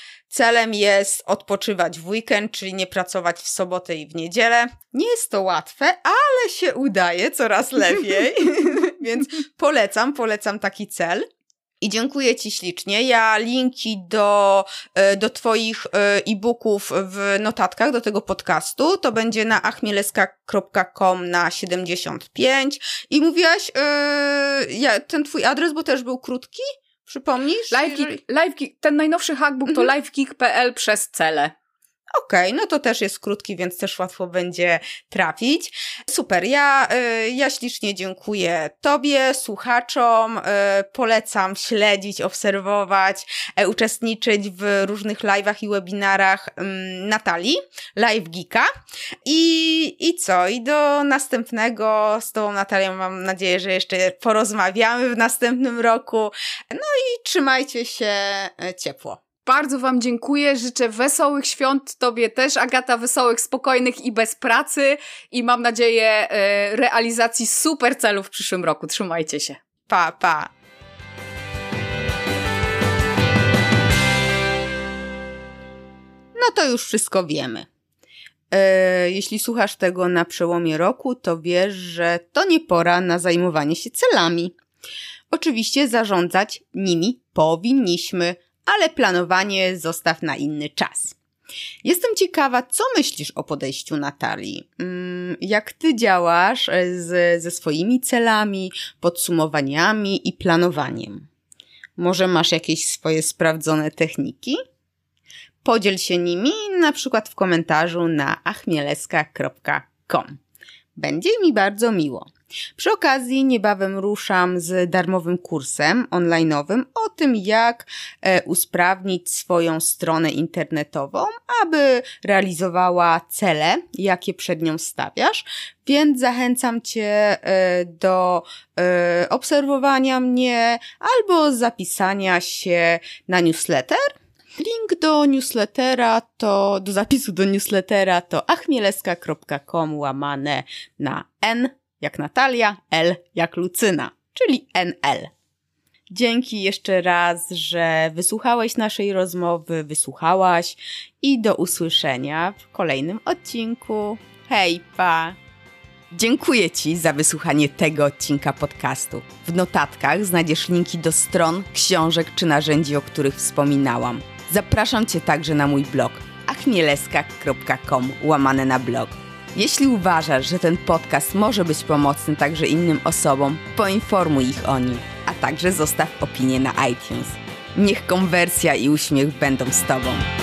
Celem jest odpoczywać w weekend, czyli nie pracować w sobotę i w niedzielę. Nie jest to łatwe, ale się udaje coraz lepiej, więc polecam, polecam taki cel. I dziękuję Ci ślicznie. Ja linki do, do Twoich e-booków w notatkach do tego podcastu. To będzie na achmieleska kropka com na siedemdziesiąt pięć. I mówiłaś, yy, ja, ten Twój adres, bo też był krótki? Przypomnisz? LiveGeek, jeżeli... LiveGeek, ten najnowszy hackbook mhm. to livegeek kropka p l przez cele. Okej, okay, no to też jest krótki, więc też łatwo będzie trafić. Super, ja, y, ja ślicznie dziękuję Tobie, słuchaczom, y, polecam śledzić, obserwować, y, uczestniczyć w różnych live'ach i webinarach y, Natalii, LiveGeeka. I, I co? I do następnego z Tobą, Natalią, mam nadzieję, że jeszcze porozmawiamy w następnym roku. No i trzymajcie się ciepło. Bardzo Wam dziękuję, życzę wesołych świąt, Tobie też, Agata, wesołych, spokojnych i bez pracy i mam nadzieję y, realizacji super celów w przyszłym roku. Trzymajcie się. Pa, pa. No to już wszystko wiemy. E, jeśli słuchasz tego na przełomie roku, to wiesz, że to nie pora na zajmowanie się celami. Oczywiście zarządzać nimi powinniśmy, ale planowanie zostaw na inny czas. Jestem ciekawa, co myślisz o podejściu Natalii? Jak ty działasz z, ze swoimi celami, podsumowaniami i planowaniem? Może masz jakieś swoje sprawdzone techniki? Podziel się nimi na przykład w komentarzu na achmieleska kropka com. Będzie mi bardzo miło. Przy okazji niebawem ruszam z darmowym kursem online'owym o tym, jak e, usprawnić swoją stronę internetową, aby realizowała cele, jakie przed nią stawiasz, więc zachęcam Cię e, do e, obserwowania mnie albo zapisania się na newsletter. Link do newslettera to, do zapisu do newslettera to achmieleska kropka com łamane na N jak Natalia, L jak Lucyna, czyli N L. Dzięki jeszcze raz, że wysłuchałeś naszej rozmowy, wysłuchałaś i do usłyszenia w kolejnym odcinku. Hej, pa! Dziękuję Ci za wysłuchanie tego odcinka podcastu. W notatkach znajdziesz linki do stron, książek czy narzędzi, o których wspominałam. Zapraszam Cię także na mój blog achmieleska kropka com łamane na blog. Jeśli uważasz, że ten podcast może być pomocny także innym osobom, poinformuj ich o nim, a także zostaw opinię na iTunes. Niech konwersja i uśmiech będą z Tobą.